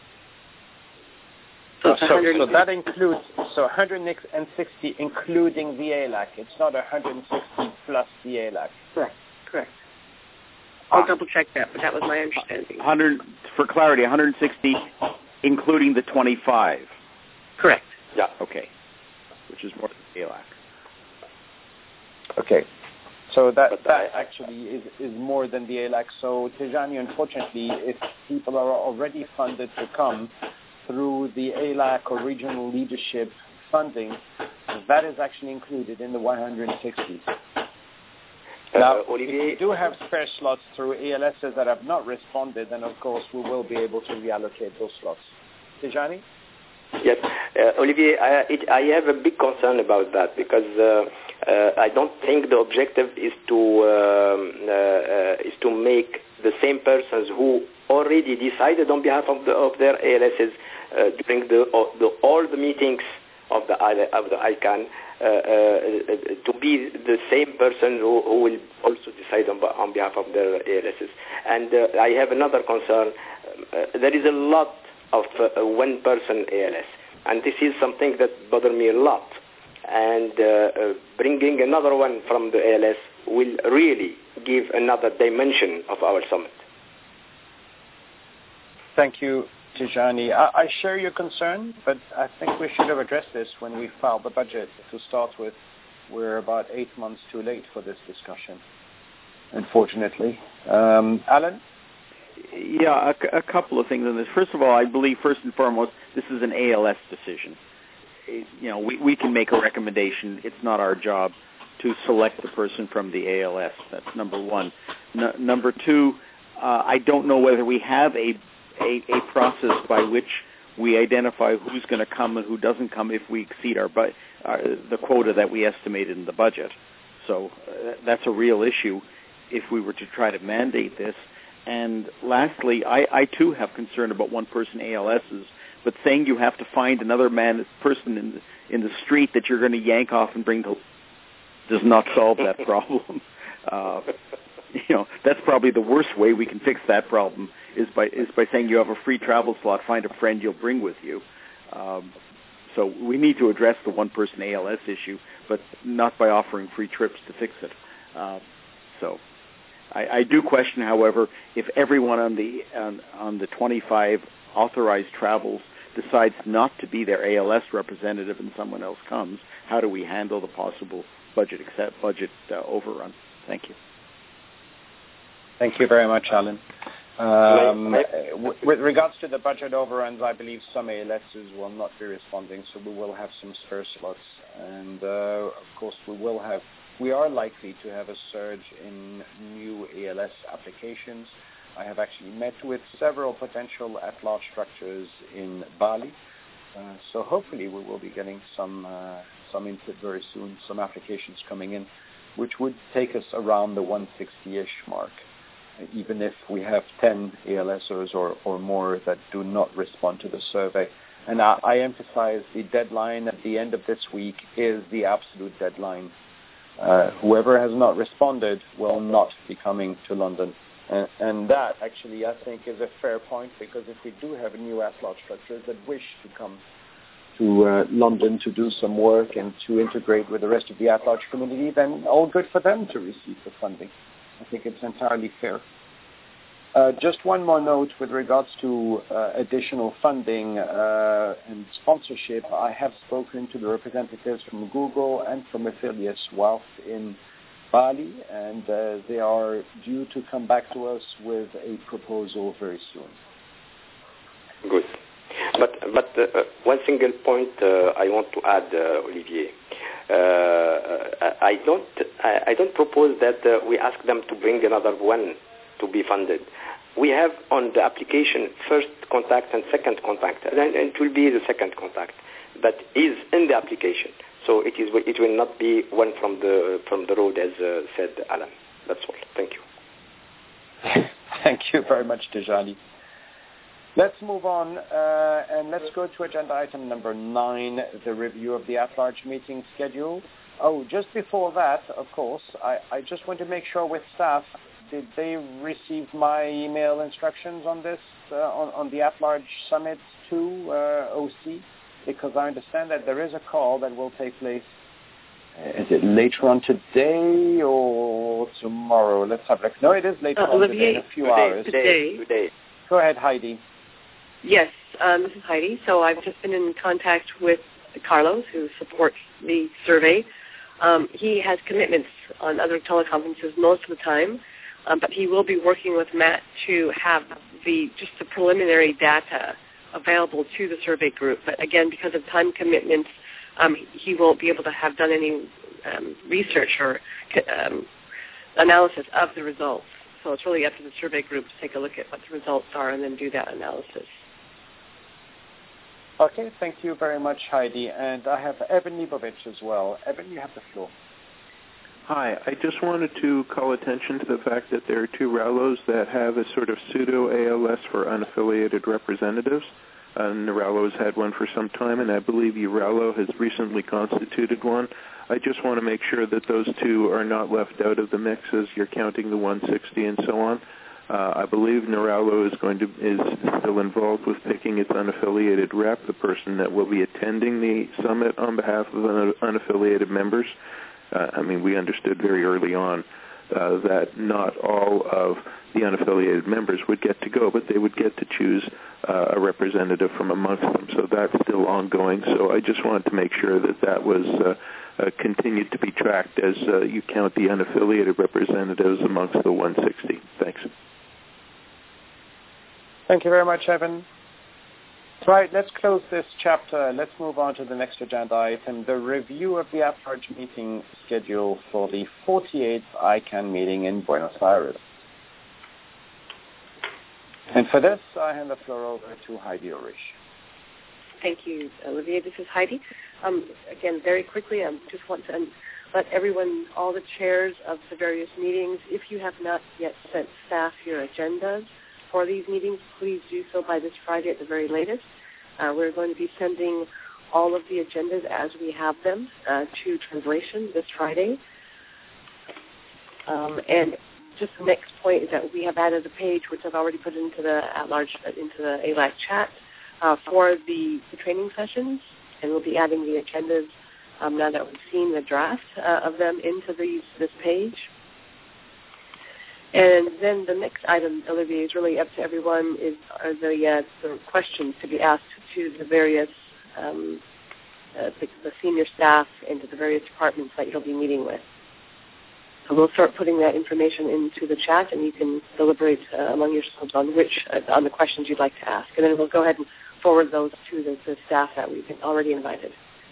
So that includes 160 including the ALAC. It's not 160 plus the ALAC. Correct. I'll double check that, but that was my understanding. 100 for clarity, 160 including the 25. Correct. Yeah. Okay. Which is more than the ALAC. Okay. So that actually is more than the ALAC. So Tijani, unfortunately, if people are already funded to come through the ALAC or regional leadership funding, that is actually included in the 160. Now, Olivier, if we do have spare slots through ALSs that have not responded, then of course we will be able to reallocate those slots. Tijani? Yes, Olivier, I have a big concern about that, because I don't think the objective is to make the same persons who already decided on behalf of their ALSs during all the meetings of the ICANN to be the same person who will also decide on behalf of their ALSs. And I have another concern. There is a lot of one-person ALS, and this is something that bothers me a lot. And bringing another one from the ALS will really give another dimension of our summit. Thank you, Tijani. I share your concern, but I think we should have addressed this when we filed the budget. To start with, we're about 8 months too late for this discussion, unfortunately. Alan? Yeah, a couple of things on this. First of all, I believe, first and foremost, this is an ALS decision. We can make a recommendation. It's not our job to select the person from the ALS. That's number one. Number two, I don't know whether we have a process by which we identify who's going to come and who doesn't come if we exceed the quota that we estimated in the budget. So that's a real issue if we were to try to mandate this. And lastly, I too have concern about one-person ALSs, but saying you have to find another person in the street that you're going to yank off and bring to does not solve that problem. That's probably the worst way we can fix that problem is by saying you have a free travel slot, find a friend you'll bring with you. So we need to address the one-person ALS issue, but not by offering free trips to fix it. So I do question, however, if everyone on the 25 authorized travels decides not to be their ALS representative and someone else comes, how do we handle the possible budget overrun? Thank you. Thank you very much, Alan. With regards to the budget overruns, I believe some ALSs will not be responding, so we will have some spare slots. And, of course, we are likely to have a surge in new ALS applications. I have actually met with several potential at-large structures in Bali. So hopefully we will be getting some input very soon, some applications coming in, which would take us around the 160-ish mark, even if we have 10 ALSers or more that do not respond to the survey. And I emphasize the deadline at the end of this week is the absolute deadline. Whoever has not responded will not be coming to London. And that actually, I think, is a fair point, because if we do have new at-large structures that wish to come to London to do some work and to integrate with the rest of the at-large community, then all good for them to receive the funding. I think it's entirely fair. Just one more note with regards to additional funding and sponsorship. I have spoken to the representatives from Google and from affiliates whilst in Bali, and they are due to come back to us with a proposal very soon. Good. But one single point I want to add, Olivier. I don't propose that we ask them to bring another one to be funded. We have on the application first contact and second contact, and it will be the second contact that is in the application. So it will not be one from the road, as said Alan. That's all. Thank you. Thank you very much, Tejani. Let's move on and let's go to agenda item number 9, the review of the at-large meeting schedule. Oh, just before that, of course, I just want to make sure with staff, did they receive my email instructions on this, on the at-large summit 2 OC? Because I understand that there is a call that will take place. Is it later on today or tomorrow? Let's have a look. No, it is later on today, in a few hours. Today. Go ahead, Heidi. Yes, this is Heidi. So I've just been in contact with Carlos, who supports the survey. He has commitments on other teleconferences most of the time, but he will be working with Matt to have just the preliminary data available to the survey group. But again, because of time commitments, he won't be able to have done any research or analysis of the results. So it's really up to the survey group to take a look at what the results are and then do that analysis. Okay, thank you very much, Heidi. And I have Evan Leibovich as well. Evan, you have the floor. Hi, I just wanted to call attention to the fact that there are 2 RALOs that have a sort of pseudo-ALS for unaffiliated representatives. Rallo has had one for some time, and I believe Rallo has recently constituted one. I just want to make sure that those 2 are not left out of the mix as you're counting the 160 and so on. I believe Nerallo is still involved with picking its unaffiliated rep, the person that will be attending the summit on behalf of unaffiliated members. We understood very early on that not all of the unaffiliated members would get to go, but they would get to choose a representative from amongst them. So that's still ongoing. So I just wanted to make sure that was continued to be tracked as you count the unaffiliated representatives amongst the 160. Thanks. Thank you very much, Evan. Right, let's close this chapter. Let's move on to the next agenda item, the review of the at-large meeting schedule for the 48th ICANN meeting in Buenos Aires. And for this, I hand the floor over to Heidi Ulrich. Thank you, Olivier. This is Heidi. Again, very quickly, I just want to let everyone, all the chairs of the various meetings, if you have not yet sent staff your agendas for these meetings, please do so by this Friday at the very latest. We're going to be sending all of the agendas as we have them to translation this Friday. And just the next point is that we have added a page, which I've already put into the ALAC chat for the training sessions, and we'll be adding the agendas now that we've seen the draft of them into this page. And then the next item, Olivier, is really up to everyone, are the questions to be asked to the various the senior staff and to the various departments that you'll be meeting with. So we'll start putting that information into the chat, and you can deliberate among yourselves on the questions you'd like to ask. And then we'll go ahead and forward those to the staff that we've already invited.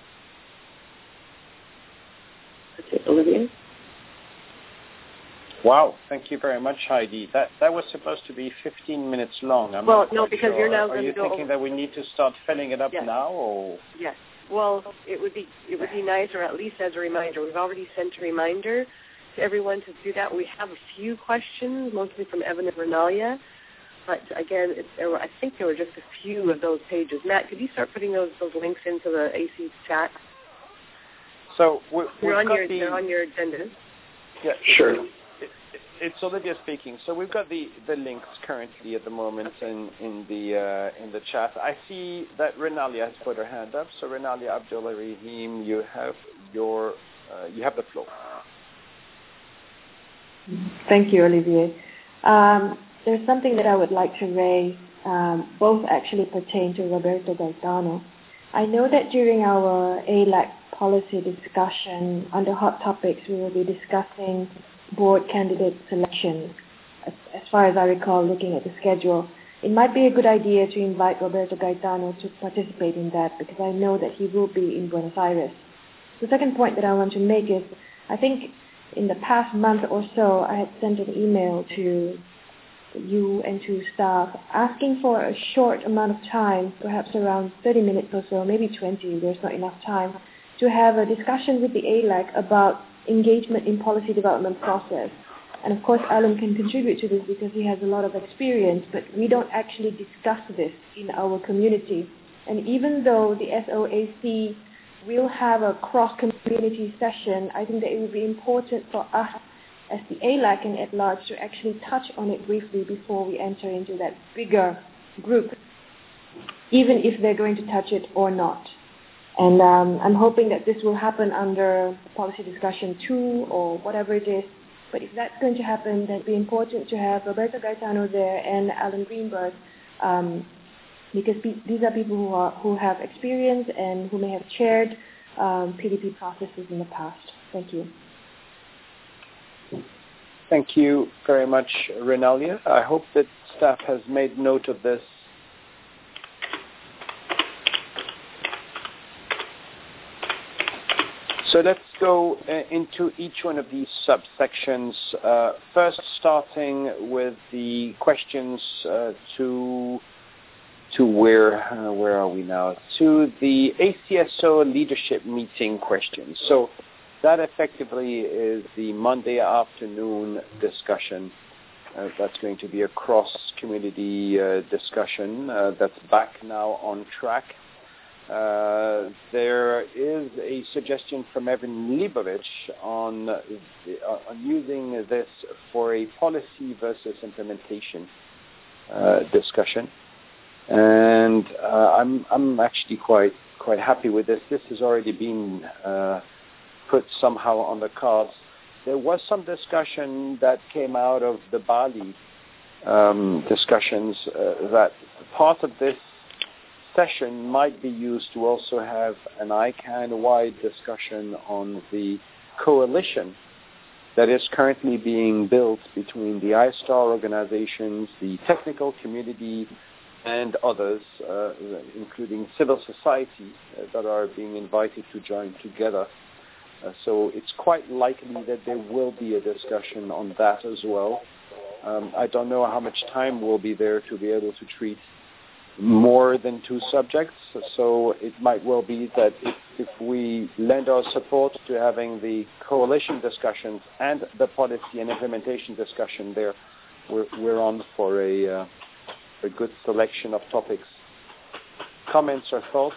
That's it, Olivier. Wow, thank you very much, Heidi. That was supposed to be 15 minutes long. No, because you're now going to go. Are you thinking that we need to start filling it up now, or? Yes. Well, it would be nice, or at least as a reminder. We've already sent a reminder to everyone to do that. We have a few questions, mostly from Evan and Renalia, but again, I think there were just a few of those pages. Matt, could you start putting those links into the AC chat? So they're on your agendas. Yeah, sure. It's Olivia speaking. So we've got the links currently at the moment in the chat. I see that Renalia has put her hand up. So Renalia Abdulrahim, you have the floor. Thank you, Olivier. There's something that I would like to raise. Both actually pertain to Roberto Gaetano. I know that during our ALAC policy discussion under hot topics, we will be discussing board candidate selection. As far as I recall, looking at the schedule, it might be a good idea to invite Roberto Gaetano to participate in that, because I know that he will be in Buenos Aires. The second point that I want to make is, I think in the past month or so, I had sent an email to you and to staff asking for a short amount of time, perhaps around 30 minutes or so, maybe 20, there's not enough time, to have a discussion with the ALAC about engagement in policy development process. And of course, Alan can contribute to this because he has a lot of experience, but we don't actually discuss this in our community. And even though the SOAC will have a cross-community session, I think that it would be important for us as the ALAC and at large to actually touch on it briefly before we enter into that bigger group, even if they're going to touch it or not. And I'm hoping that this will happen under policy discussion 2 or whatever it is. But if that's going to happen, then it'd be important to have Roberto Gaetano there and Alan Greenberg, because these are people who have experience and who may have chaired PDP processes in the past. Thank you. Thank you very much, Renalia. I hope that staff has made note of this. So let's go into each one of these subsections. First, starting with the questions to where are we now? To the ACSO leadership meeting questions. So that effectively is the Monday afternoon discussion. That's going to be a cross-community discussion that's back now on track. There is a suggestion from Evan Leibovich on using this for a policy versus implementation discussion, and I'm actually quite happy with this. This has already been put somehow on the cards. There was some discussion that came out of the Bali discussions that part of this session might be used to also have an ICANN-wide discussion on the coalition that is currently being built between the ISTAR organizations, the technical community, and others, including civil society, that are being invited to join together. So it's quite likely that there will be a discussion on that as well. I don't know how much time will be there to be able to treat more than two subjects. So it might well be that if we lend our support to having the coalition discussions and the policy and implementation discussion there, we're on for a good selection of topics. Comments or thoughts?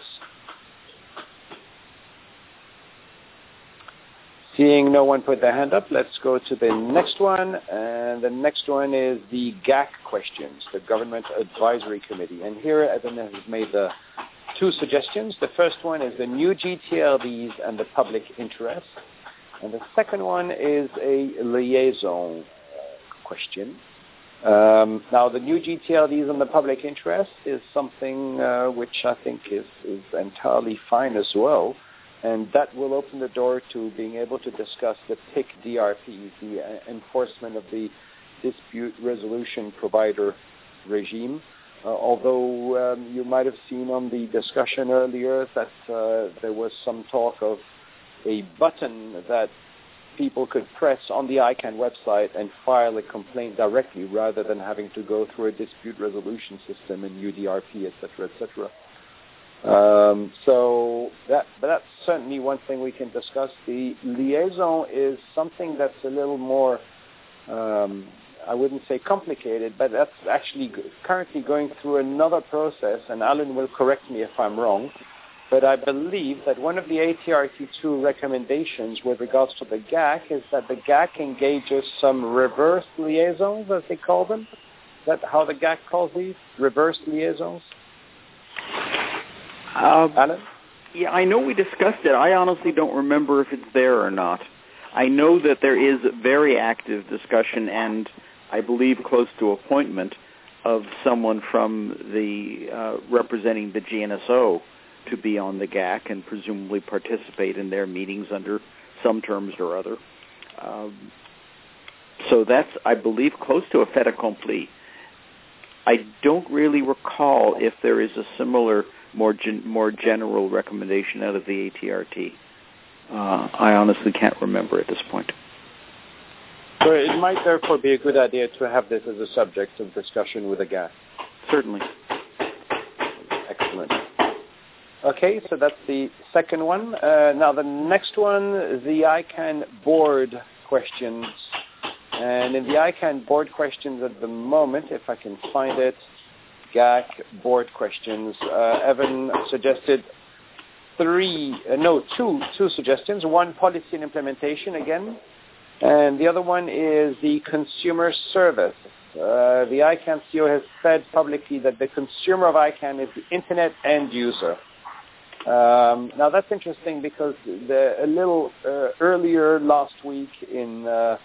Seeing no one put their hand up, let's go to the next one. And the next one is the GAC questions, the Government Advisory Committee. And here Evan has made two suggestions. The first one is the new GTLDs and the public interest. And the second one is a liaison question. Now, the new GTLDs and the public interest is something which I think is entirely fine as well. And that will open the door to being able to discuss the PIC DRP, the enforcement of the dispute resolution provider regime. Although you might have seen on the discussion earlier that there was some talk of a button that people could press on the ICANN website and file a complaint directly rather than having to go through a dispute resolution system and UDRP, etc., etc. So that's certainly one thing we can discuss. The liaison is something that's a little more, I wouldn't say complicated, but that's actually currently going through another process, and Alan will correct me if I'm wrong, but I believe that one of the ATRT2 recommendations with regards to the GAC is that the GAC engages some reverse liaisons, as they call them. Is that how the GAC calls these? Reverse liaisons? Alan? Yeah, I know we discussed it. I honestly don't remember if it's there or not. I know that there is very active discussion and I believe close to appointment of someone from the representing the GNSO to be on the GAC and presumably participate in their meetings under some terms or other. So that's, I believe, close to a fait accompli. I don't really recall if there is a similar, more general recommendation out of the ATRT. I honestly can't remember at this point. So it might therefore be a good idea to have this as a subject of discussion with the GAC. Certainly. Excellent. Okay, so that's the second one. Now the next one, the ICANN board questions. And in the ICANN board questions at the moment, if I can find it, GAC board questions, Evan suggested two suggestions. One, policy and implementation again. And the other one is the consumer service. The ICANN CEO has said publicly that the consumer of ICANN is the internet end user. Now that's interesting because a little earlier last week in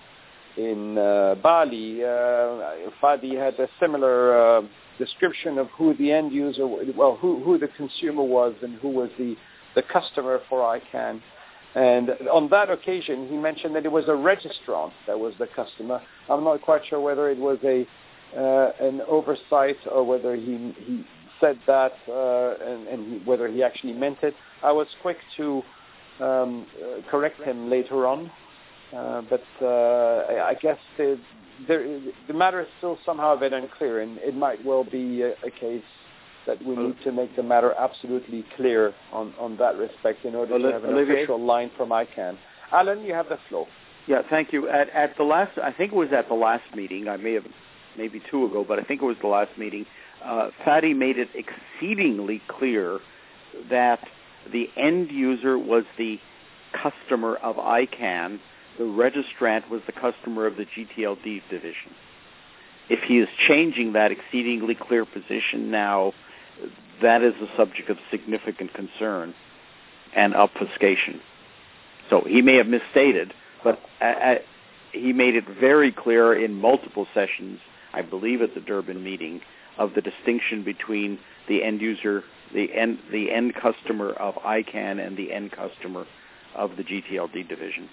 Bali, Fadi had a similar description of who the end user, who the consumer was and who was the customer for ICANN. And on that occasion, he mentioned that it was a registrant that was the customer. I'm not quite sure whether it was an oversight or whether he said that and whether he actually meant it. I was quick to correct him later on, but I guess the matter is still somehow a bit unclear, and it might well be a case that we need to make the matter absolutely clear on that respect in order to have an official line from ICANN. Alan, you have the floor. Yeah, thank you. At the last, I think it was at the last meeting, I may have maybe two ago, but I think it was the last meeting, Fadi made it exceedingly clear that the end user was the customer of ICANN, the registrant was the customer of the GTLD division. If he is changing that exceedingly clear position now, that is a subject of significant concern and obfuscation. So he may have misstated, but he made it very clear in multiple sessions, I believe at the Durban meeting, of the distinction between the end user, the end customer of ICANN and the end customer of the GTLD division.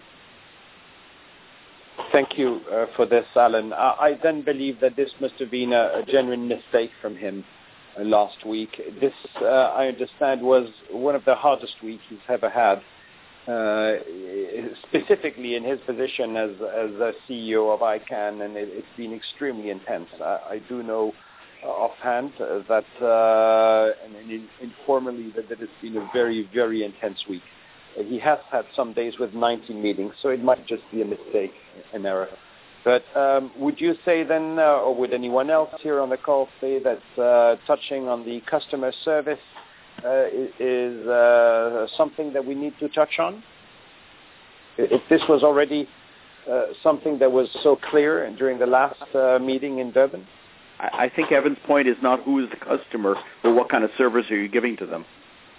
Thank you for this, Alan. I then believe that this must have been a genuine mistake from him last week. This, I understand, was one of the hardest weeks he's ever had, specifically in his position as a CEO of ICANN, and it's been extremely intense. I do know offhand that, and informally, that it has been a very, very intense week. He has had some days with 19 meetings, so it might just be a mistake, an error. But would you say then, or would anyone else here on the call say that touching on the customer service is something that we need to touch on? If this was already something that was so clear during the last meeting in Durban? I think Evan's point is not who is the customer, but what kind of service are you giving to them.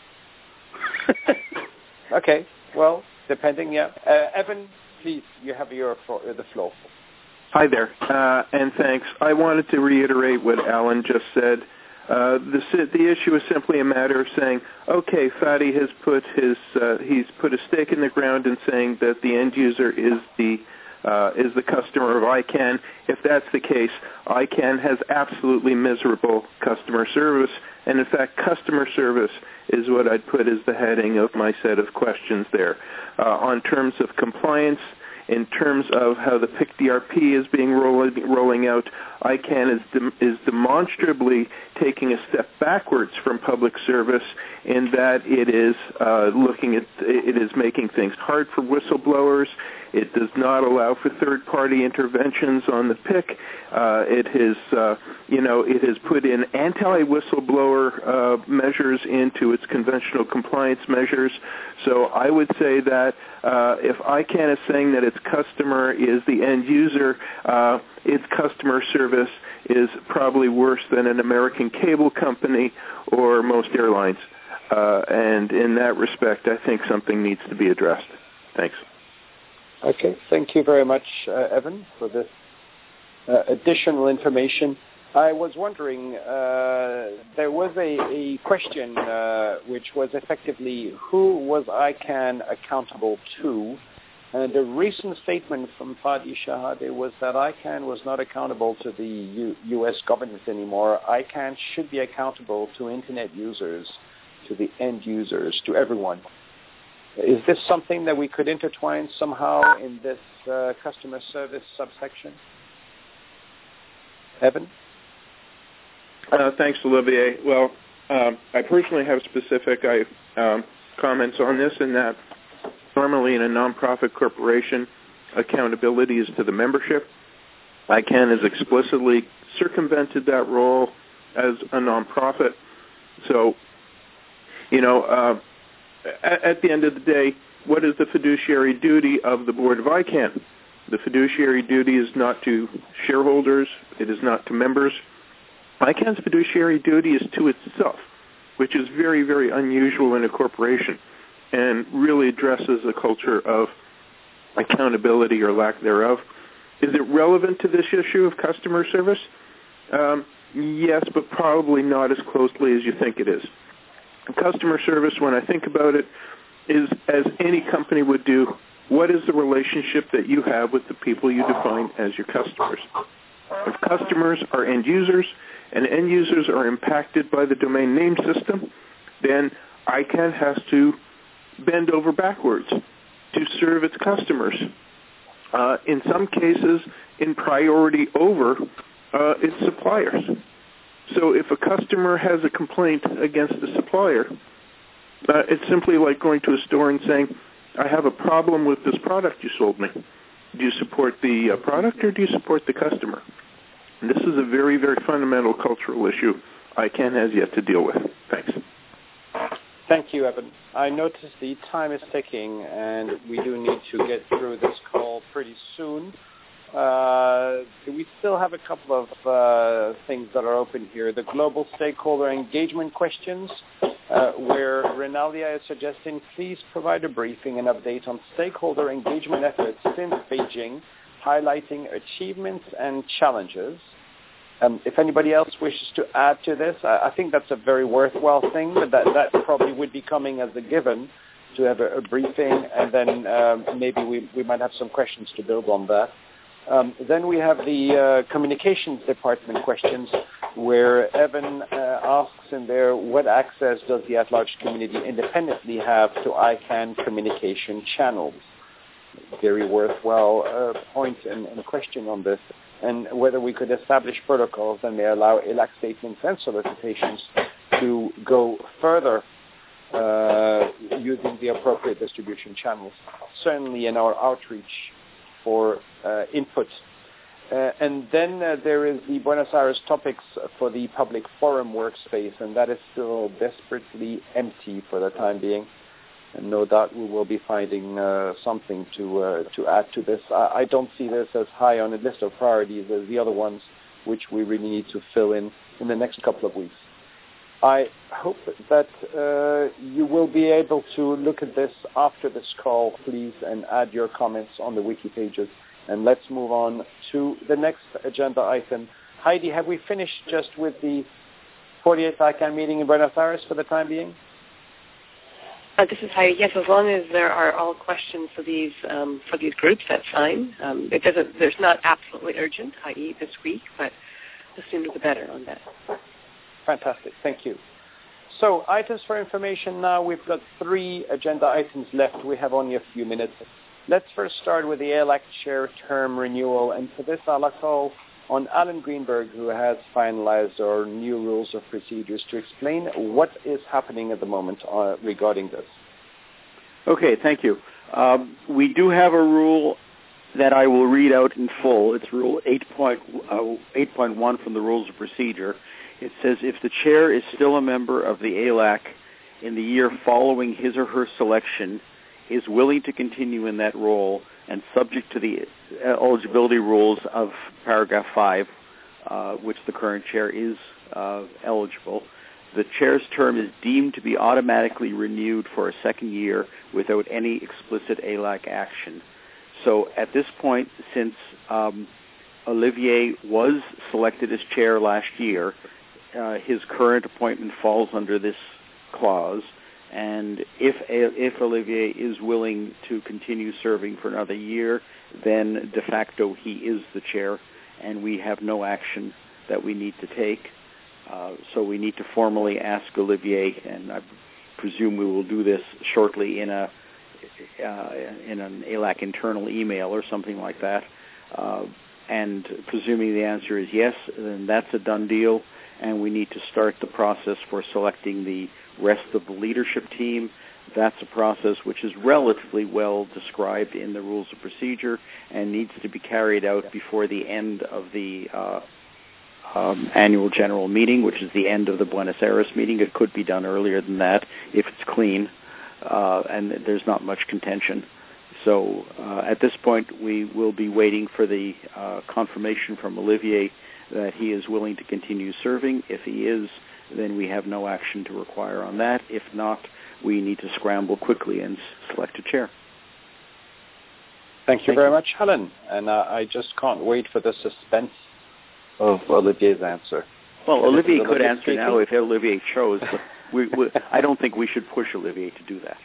Okay, well, depending, yeah. Evan, please, you have the floor. Hi there, and thanks. I wanted to reiterate what Alan just said. The issue is simply a matter of saying, okay, Fadi has put he's put a stake in the ground in saying that the end user is the customer of ICANN. If that's the case, ICANN has absolutely miserable customer service, and in fact, customer service is what I'd put as the heading of my set of questions there. On terms of compliance, in terms of how the PIC-DRP is being rolling out, ICANN is demonstrably taking a step backwards from public service in that it is making things hard for whistleblowers. It does not allow for third-party interventions on the PIC. It has put in anti-whistleblower measures into its conventional compliance measures. So I would say that if ICANN is saying that its customer is the end user, its customer service is probably worse than an American cable company or most airlines. And in that respect, I think something needs to be addressed. Thanks. Okay, thank you very much, Evan, for this additional information. I was wondering, there was a question which was effectively, who was ICANN accountable to? And the recent statement from Fadi Shahade was that ICANN was not accountable to the U.S. government anymore. ICANN should be accountable to Internet users, to the end users, to everyone. Is this something that we could intertwine somehow in this customer service subsection? Evan? Thanks, Olivier. Well, I personally have specific comments on this, in that normally in a nonprofit corporation, accountability is to the membership. ICANN has explicitly circumvented that role as a nonprofit. So, at the end of the day, what is the fiduciary duty of the board of ICANN? The fiduciary duty is not to shareholders. It is not to members. ICANN's fiduciary duty is to itself, which is very, very unusual in a corporation and really addresses a culture of accountability or lack thereof. Is it relevant to this issue of customer service? Yes, but probably not as closely as you think it is. Customer service, when I think about it, is, as any company would do, what is the relationship that you have with the people you define as your customers? If customers are end users, and end users are impacted by the domain name system, then ICANN has to bend over backwards to serve its customers. In some cases, in priority over its suppliers. So if a customer has a complaint against the supplier, it's simply like going to a store and saying, I have a problem with this product you sold me. Do you support the product or do you support the customer? And this is a very, very fundamental cultural issue ICANN has yet to deal with. Thanks. Thank you, Evan. I notice the time is ticking, and we do need to get through this call pretty soon. We still have a couple of things that are open here. The global stakeholder engagement questions, where Renalia is suggesting, please provide a briefing and update on stakeholder engagement efforts since Beijing, highlighting achievements and challenges. If anybody else wishes to add to this, I think that's a very worthwhile thing, but that probably would be coming as a given, to have a briefing, and then maybe we might have some questions to build on that. Then we have the communications department questions, where Evan asks in there, what access does the at-large community independently have to ICANN communication channels? Very worthwhile point and question on this. and whether we could establish protocols that may allow ELAC statements and solicitations to go further using the appropriate distribution channels, certainly in our outreach for input. And then there is the Buenos Aires topics for the public forum workspace, and that is still desperately empty for the time being. And no doubt we will be finding something to add to this. I don't see this as high on the list of priorities as the other ones, which we really need to fill in the next couple of weeks. I hope that you will be able to look at this after this call, please, and add your comments on the wiki pages. And let's move on to the next agenda item. Heidi, have we finished just with the 48th ICANN meeting in Buenos Aires for the time being? This is Heidi. Yes, as long as there are all questions for these groups, that's fine. There's not absolutely urgent, i.e. this week, but the sooner the better on that. Fantastic. Thank you. So items for information now. We've got 3 agenda items left. We have only a few minutes. Let's first start with the ELAC chair term renewal. And for this, I'll call on Alan Greenberg, who has finalized our new rules of procedures, to explain what is happening at the moment regarding this. Okay, thank you. We do have a rule that I will read out in full. It's Rule 8.1 from the Rules of Procedure. It says, if the chair is still a member of the ELAC in the year following his or her selection, is willing to continue in that role, and subject to the eligibility rules of paragraph 5, which the current chair is eligible, the chair's term is deemed to be automatically renewed for a second year without any explicit ELAC action. So at this point, since Olivier was selected as chair last year, his current appointment falls under this clause. And if Olivier is willing to continue serving for another year, then de facto he is the chair, and we have no action that we need to take. So we need to formally ask Olivier, and I presume we will do this shortly in an ELAC internal email or something like that. And presuming the answer is yes, then that's a done deal, and we need to start the process for selecting the rest of the leadership team. That's a process which is relatively well described in the Rules of Procedure and needs to be carried out before the end of the annual general meeting, which is the end of the Buenos Aires meeting. It could be done earlier than that if it's clean, and there's not much contention. So at this point, we will be waiting for the confirmation from Olivier that he is willing to continue serving. If he is, then we have no action to require on that. If not, we need to scramble quickly and select a chair. Thank you very much, Helen. And I just can't wait for the suspense of Olivier's answer. Well, Olivier could answer now if Olivier chose, but I don't think we should push Olivier to do that.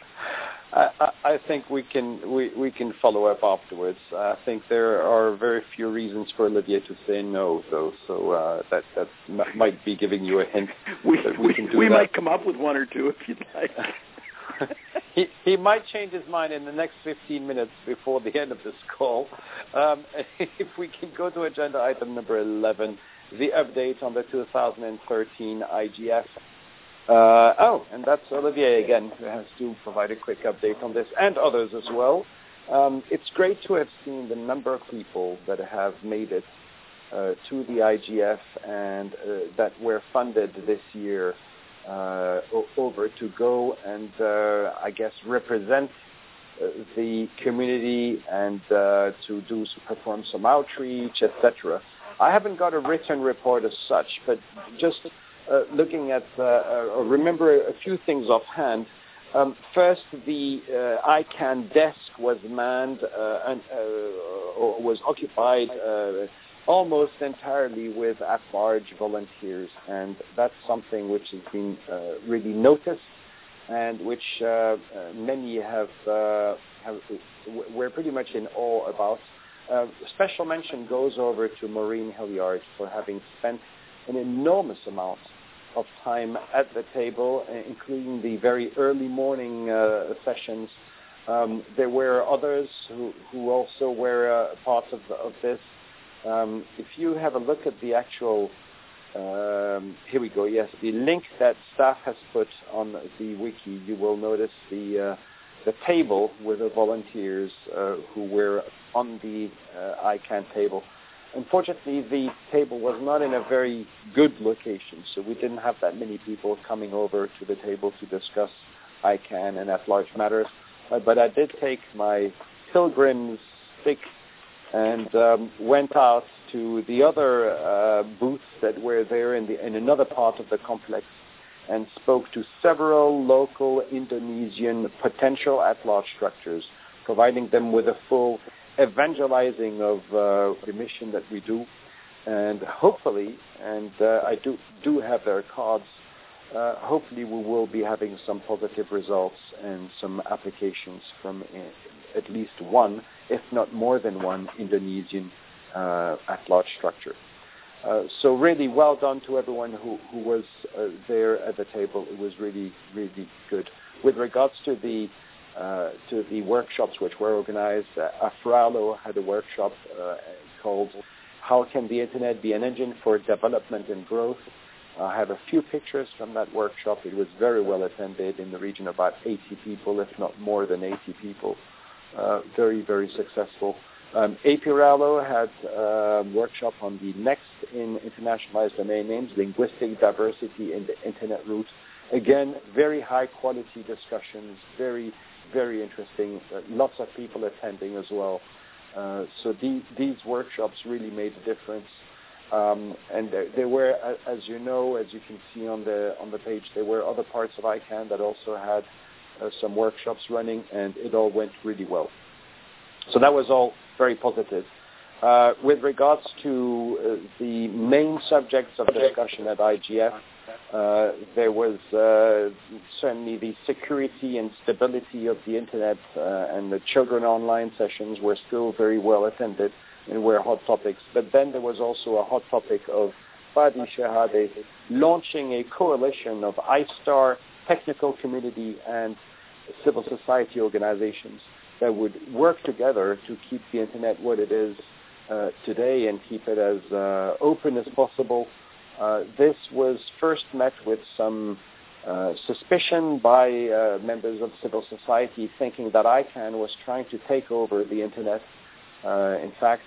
I think we can follow up afterwards. I think there are very few reasons for Olivier to say no, though. So that might be giving you a hint. We might come up with one or two if you'd like. He might change his mind in the next 15 minutes before the end of this call. If we can go to agenda item number 11, the update on the 2013 IGF. And that's Olivier again, who has to provide a quick update on this, and others as well. It's great to have seen the number of people that have made it to the IGF and that were funded this year over to go and, I guess, represent the community and to perform some outreach, etc. I haven't got a written report as such, but just looking at, remember a few things offhand. First, the ICANN desk was manned and was occupied almost entirely with at-large volunteers, and that's something which has been really noticed and which many were pretty much in awe about. Special mention goes over to Maureen Hilliard for having spent an enormous amount of time at the table, including the very early morning sessions. There were others who also were part of this. If you have a look at the actual, here we go, yes, the link that staff has put on the wiki, you will notice the table with the volunteers who were on the ICANN table. Unfortunately, the table was not in a very good location, so we didn't have that many people coming over to the table to discuss ICANN and at-large matters. But I did take my pilgrim's stick and went out to the other booths that were there in another part of the complex and spoke to several local Indonesian potential at-large structures, providing them with a full evangelizing of the mission that we do. And hopefully, and I do have their cards, hopefully we will be having some positive results and some applications from at least one, if not more than one, Indonesian at-large structure. So really well done to everyone who was there at the table. It was really, really good. With regards to the workshops which were organized, AFRALO had a workshop called How Can the Internet Be an Engine for Development and Growth? I have a few pictures from that workshop. It was very well attended, in the region of about 80 people, if not more than 80 people. Very, very successful. APRALO had a workshop on the next in internationalized domain names, linguistic diversity in the Internet route. Again, very high quality discussions, very, very interesting. Lots of people attending as well. So these workshops really made a difference. And there were, as you know, as you can see on the page, there were other parts of ICANN that also had some workshops running, and it all went really well. So that was all very positive. With regards to the main subjects of discussion at IGF, there was certainly the security and stability of the Internet, and the children online sessions were still very well attended and were hot topics. But then there was also a hot topic of Fadi Shehadeh launching a coalition of ISTAR, technical community, and civil society organizations that would work together to keep the Internet what it is today and keep it as open as possible. This was first met with some suspicion by members of civil society, thinking that ICANN was trying to take over the Internet. In fact,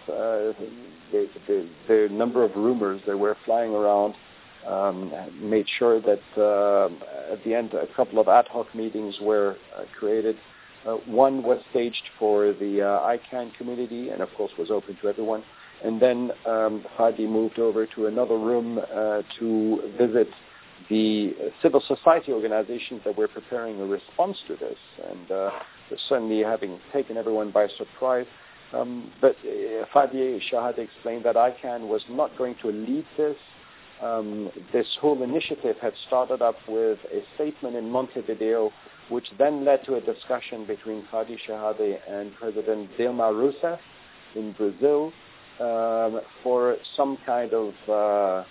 the number of rumors that were flying around made sure that at the end a couple of ad hoc meetings were created. One was staged for the ICANN community and, of course, was open to everyone. And then Fadi moved over to another room to visit the civil society organizations that were preparing a response to this, and certainly having taken everyone by surprise. But Fadi Shehadeh explained that ICANN was not going to lead this. This whole initiative had started up with a statement in Montevideo, which then led to a discussion between Fadi Shehadeh and President Dilma Rousseff in Brazil for some kind of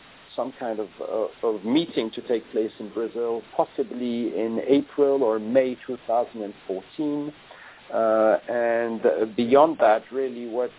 meeting to take place in Brazil, possibly in April or May 2014. And beyond that, really, what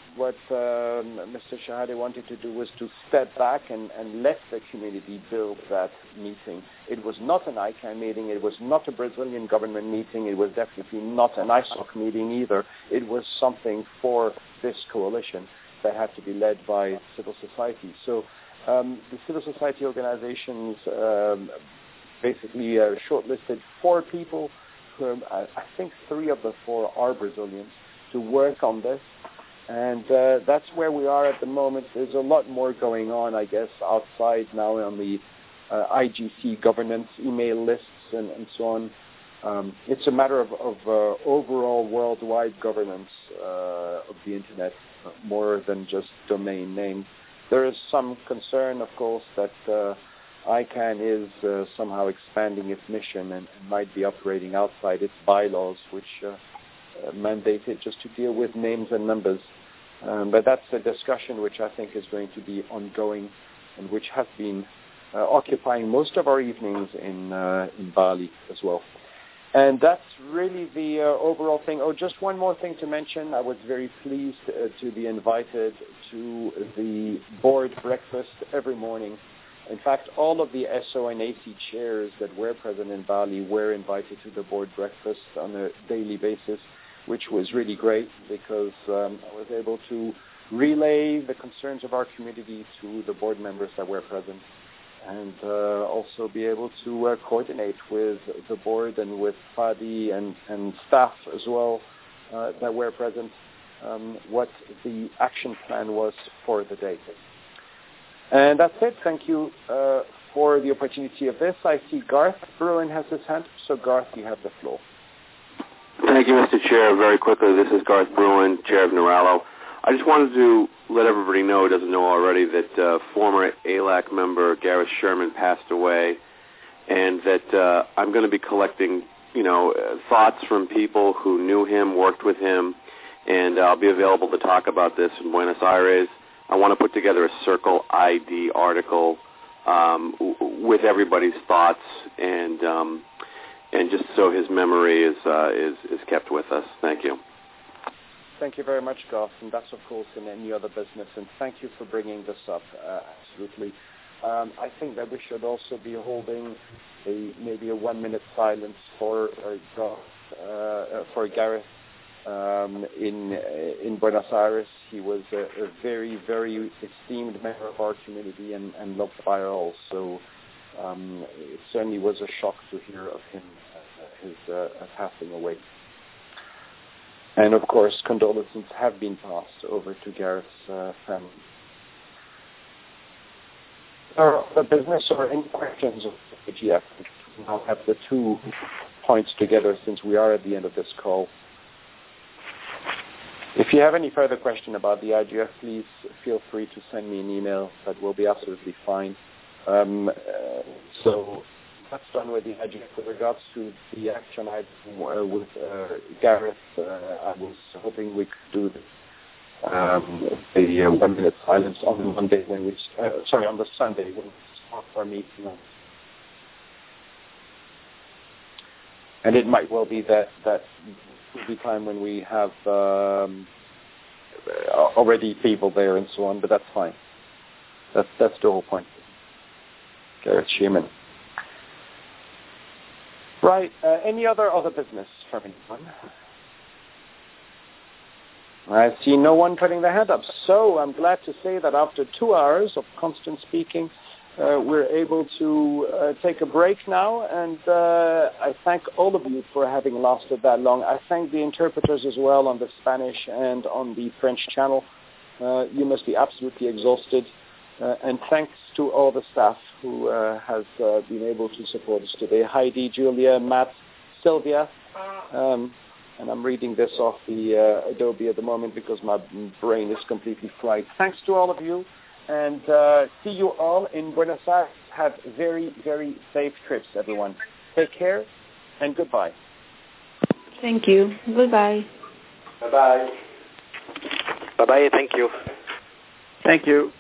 Mr. Shehadeh wanted to do was to step back and let the community build that meeting. It was not an ICANN meeting. It was not a Brazilian government meeting. It was definitely not an ISOC meeting either. It was something for this coalition that had to be led by civil society. So the civil society organizations basically shortlisted 4 people. I think 3 of the 4 are Brazilians, to work on this. And that's where we are at the moment. There's a lot more going on, I guess, outside now on the IGC governance email lists and so on. It's a matter of overall worldwide governance of the Internet, more than just domain names. There is some concern, of course, that ICANN is somehow expanding its mission and might be operating outside its bylaws, which mandate it just to deal with names and numbers. But that's a discussion which I think is going to be ongoing and which has been occupying most of our evenings in Bali as well. And that's really the overall thing. Oh, just one more thing to mention. I was very pleased to be invited to the board breakfast every morning. In fact, all of the SO and AC chairs that were present in Bali were invited to the board breakfast on a daily basis, which was really great because I was able to relay the concerns of our community to the board members that were present, and also be able to coordinate with the board and with Fadi and staff as well that were present what the action plan was for the day. And that's it. Thank you for the opportunity of this. I see Garth Bruin has his hand. So Garth, you have the floor. Thank you, Mr. Chair. Very quickly, this is Garth Bruin, Chair of Niralo. I just wanted to let everybody know, who doesn't know already, that former ALAC member Gareth Sherman passed away, and that I'm going to be collecting, thoughts from people who knew him, worked with him, and I'll be available to talk about this in Buenos Aires. I want to put together a Circle ID article with everybody's thoughts, and just so his memory is kept with us. Thank you. Thank you very much, Garth, and that's, of course, in any other business, and thank you for bringing this up, absolutely. I think that we should also be holding maybe a 1-minute silence for Gareth in Buenos Aires. He was a very, very esteemed member of our community and loved by all, so it certainly was a shock to hear of him, his passing away. And, of course, condolences have been passed over to Gareth's family. Are there business or any questions of the IGF? I'll have the 2 points together since we are at the end of this call. If you have any further question about the IGF, please feel free to send me an email. That will be absolutely fine. So that's done with the IGF. With regards to the action item with Gareth, I was hoping we could do the 1-minute silence on Monday when on the Sunday when we start our meeting. And it might well be that will be time when we have already people there and so on, but that's fine. That's the whole point. Gareth Sherman. Right. Any other business from anyone? I see no one putting their hand up. So I'm glad to say that after 2 hours of constant speaking, we're able to take a break now. And I thank all of you for having lasted that long. I thank the interpreters as well on the Spanish and on the French channel. You must be absolutely exhausted. And thanks to all the staff who has been able to support us today. Heidi, Julia, Matt, Sylvia. And I'm reading this off the Adobe at the moment because my brain is completely fried. Thanks to all of you. And see you all in Buenos Aires. Have very, very safe trips, everyone. Take care and goodbye. Thank you. Goodbye. Bye-bye. Bye-bye. Thank you. Thank you.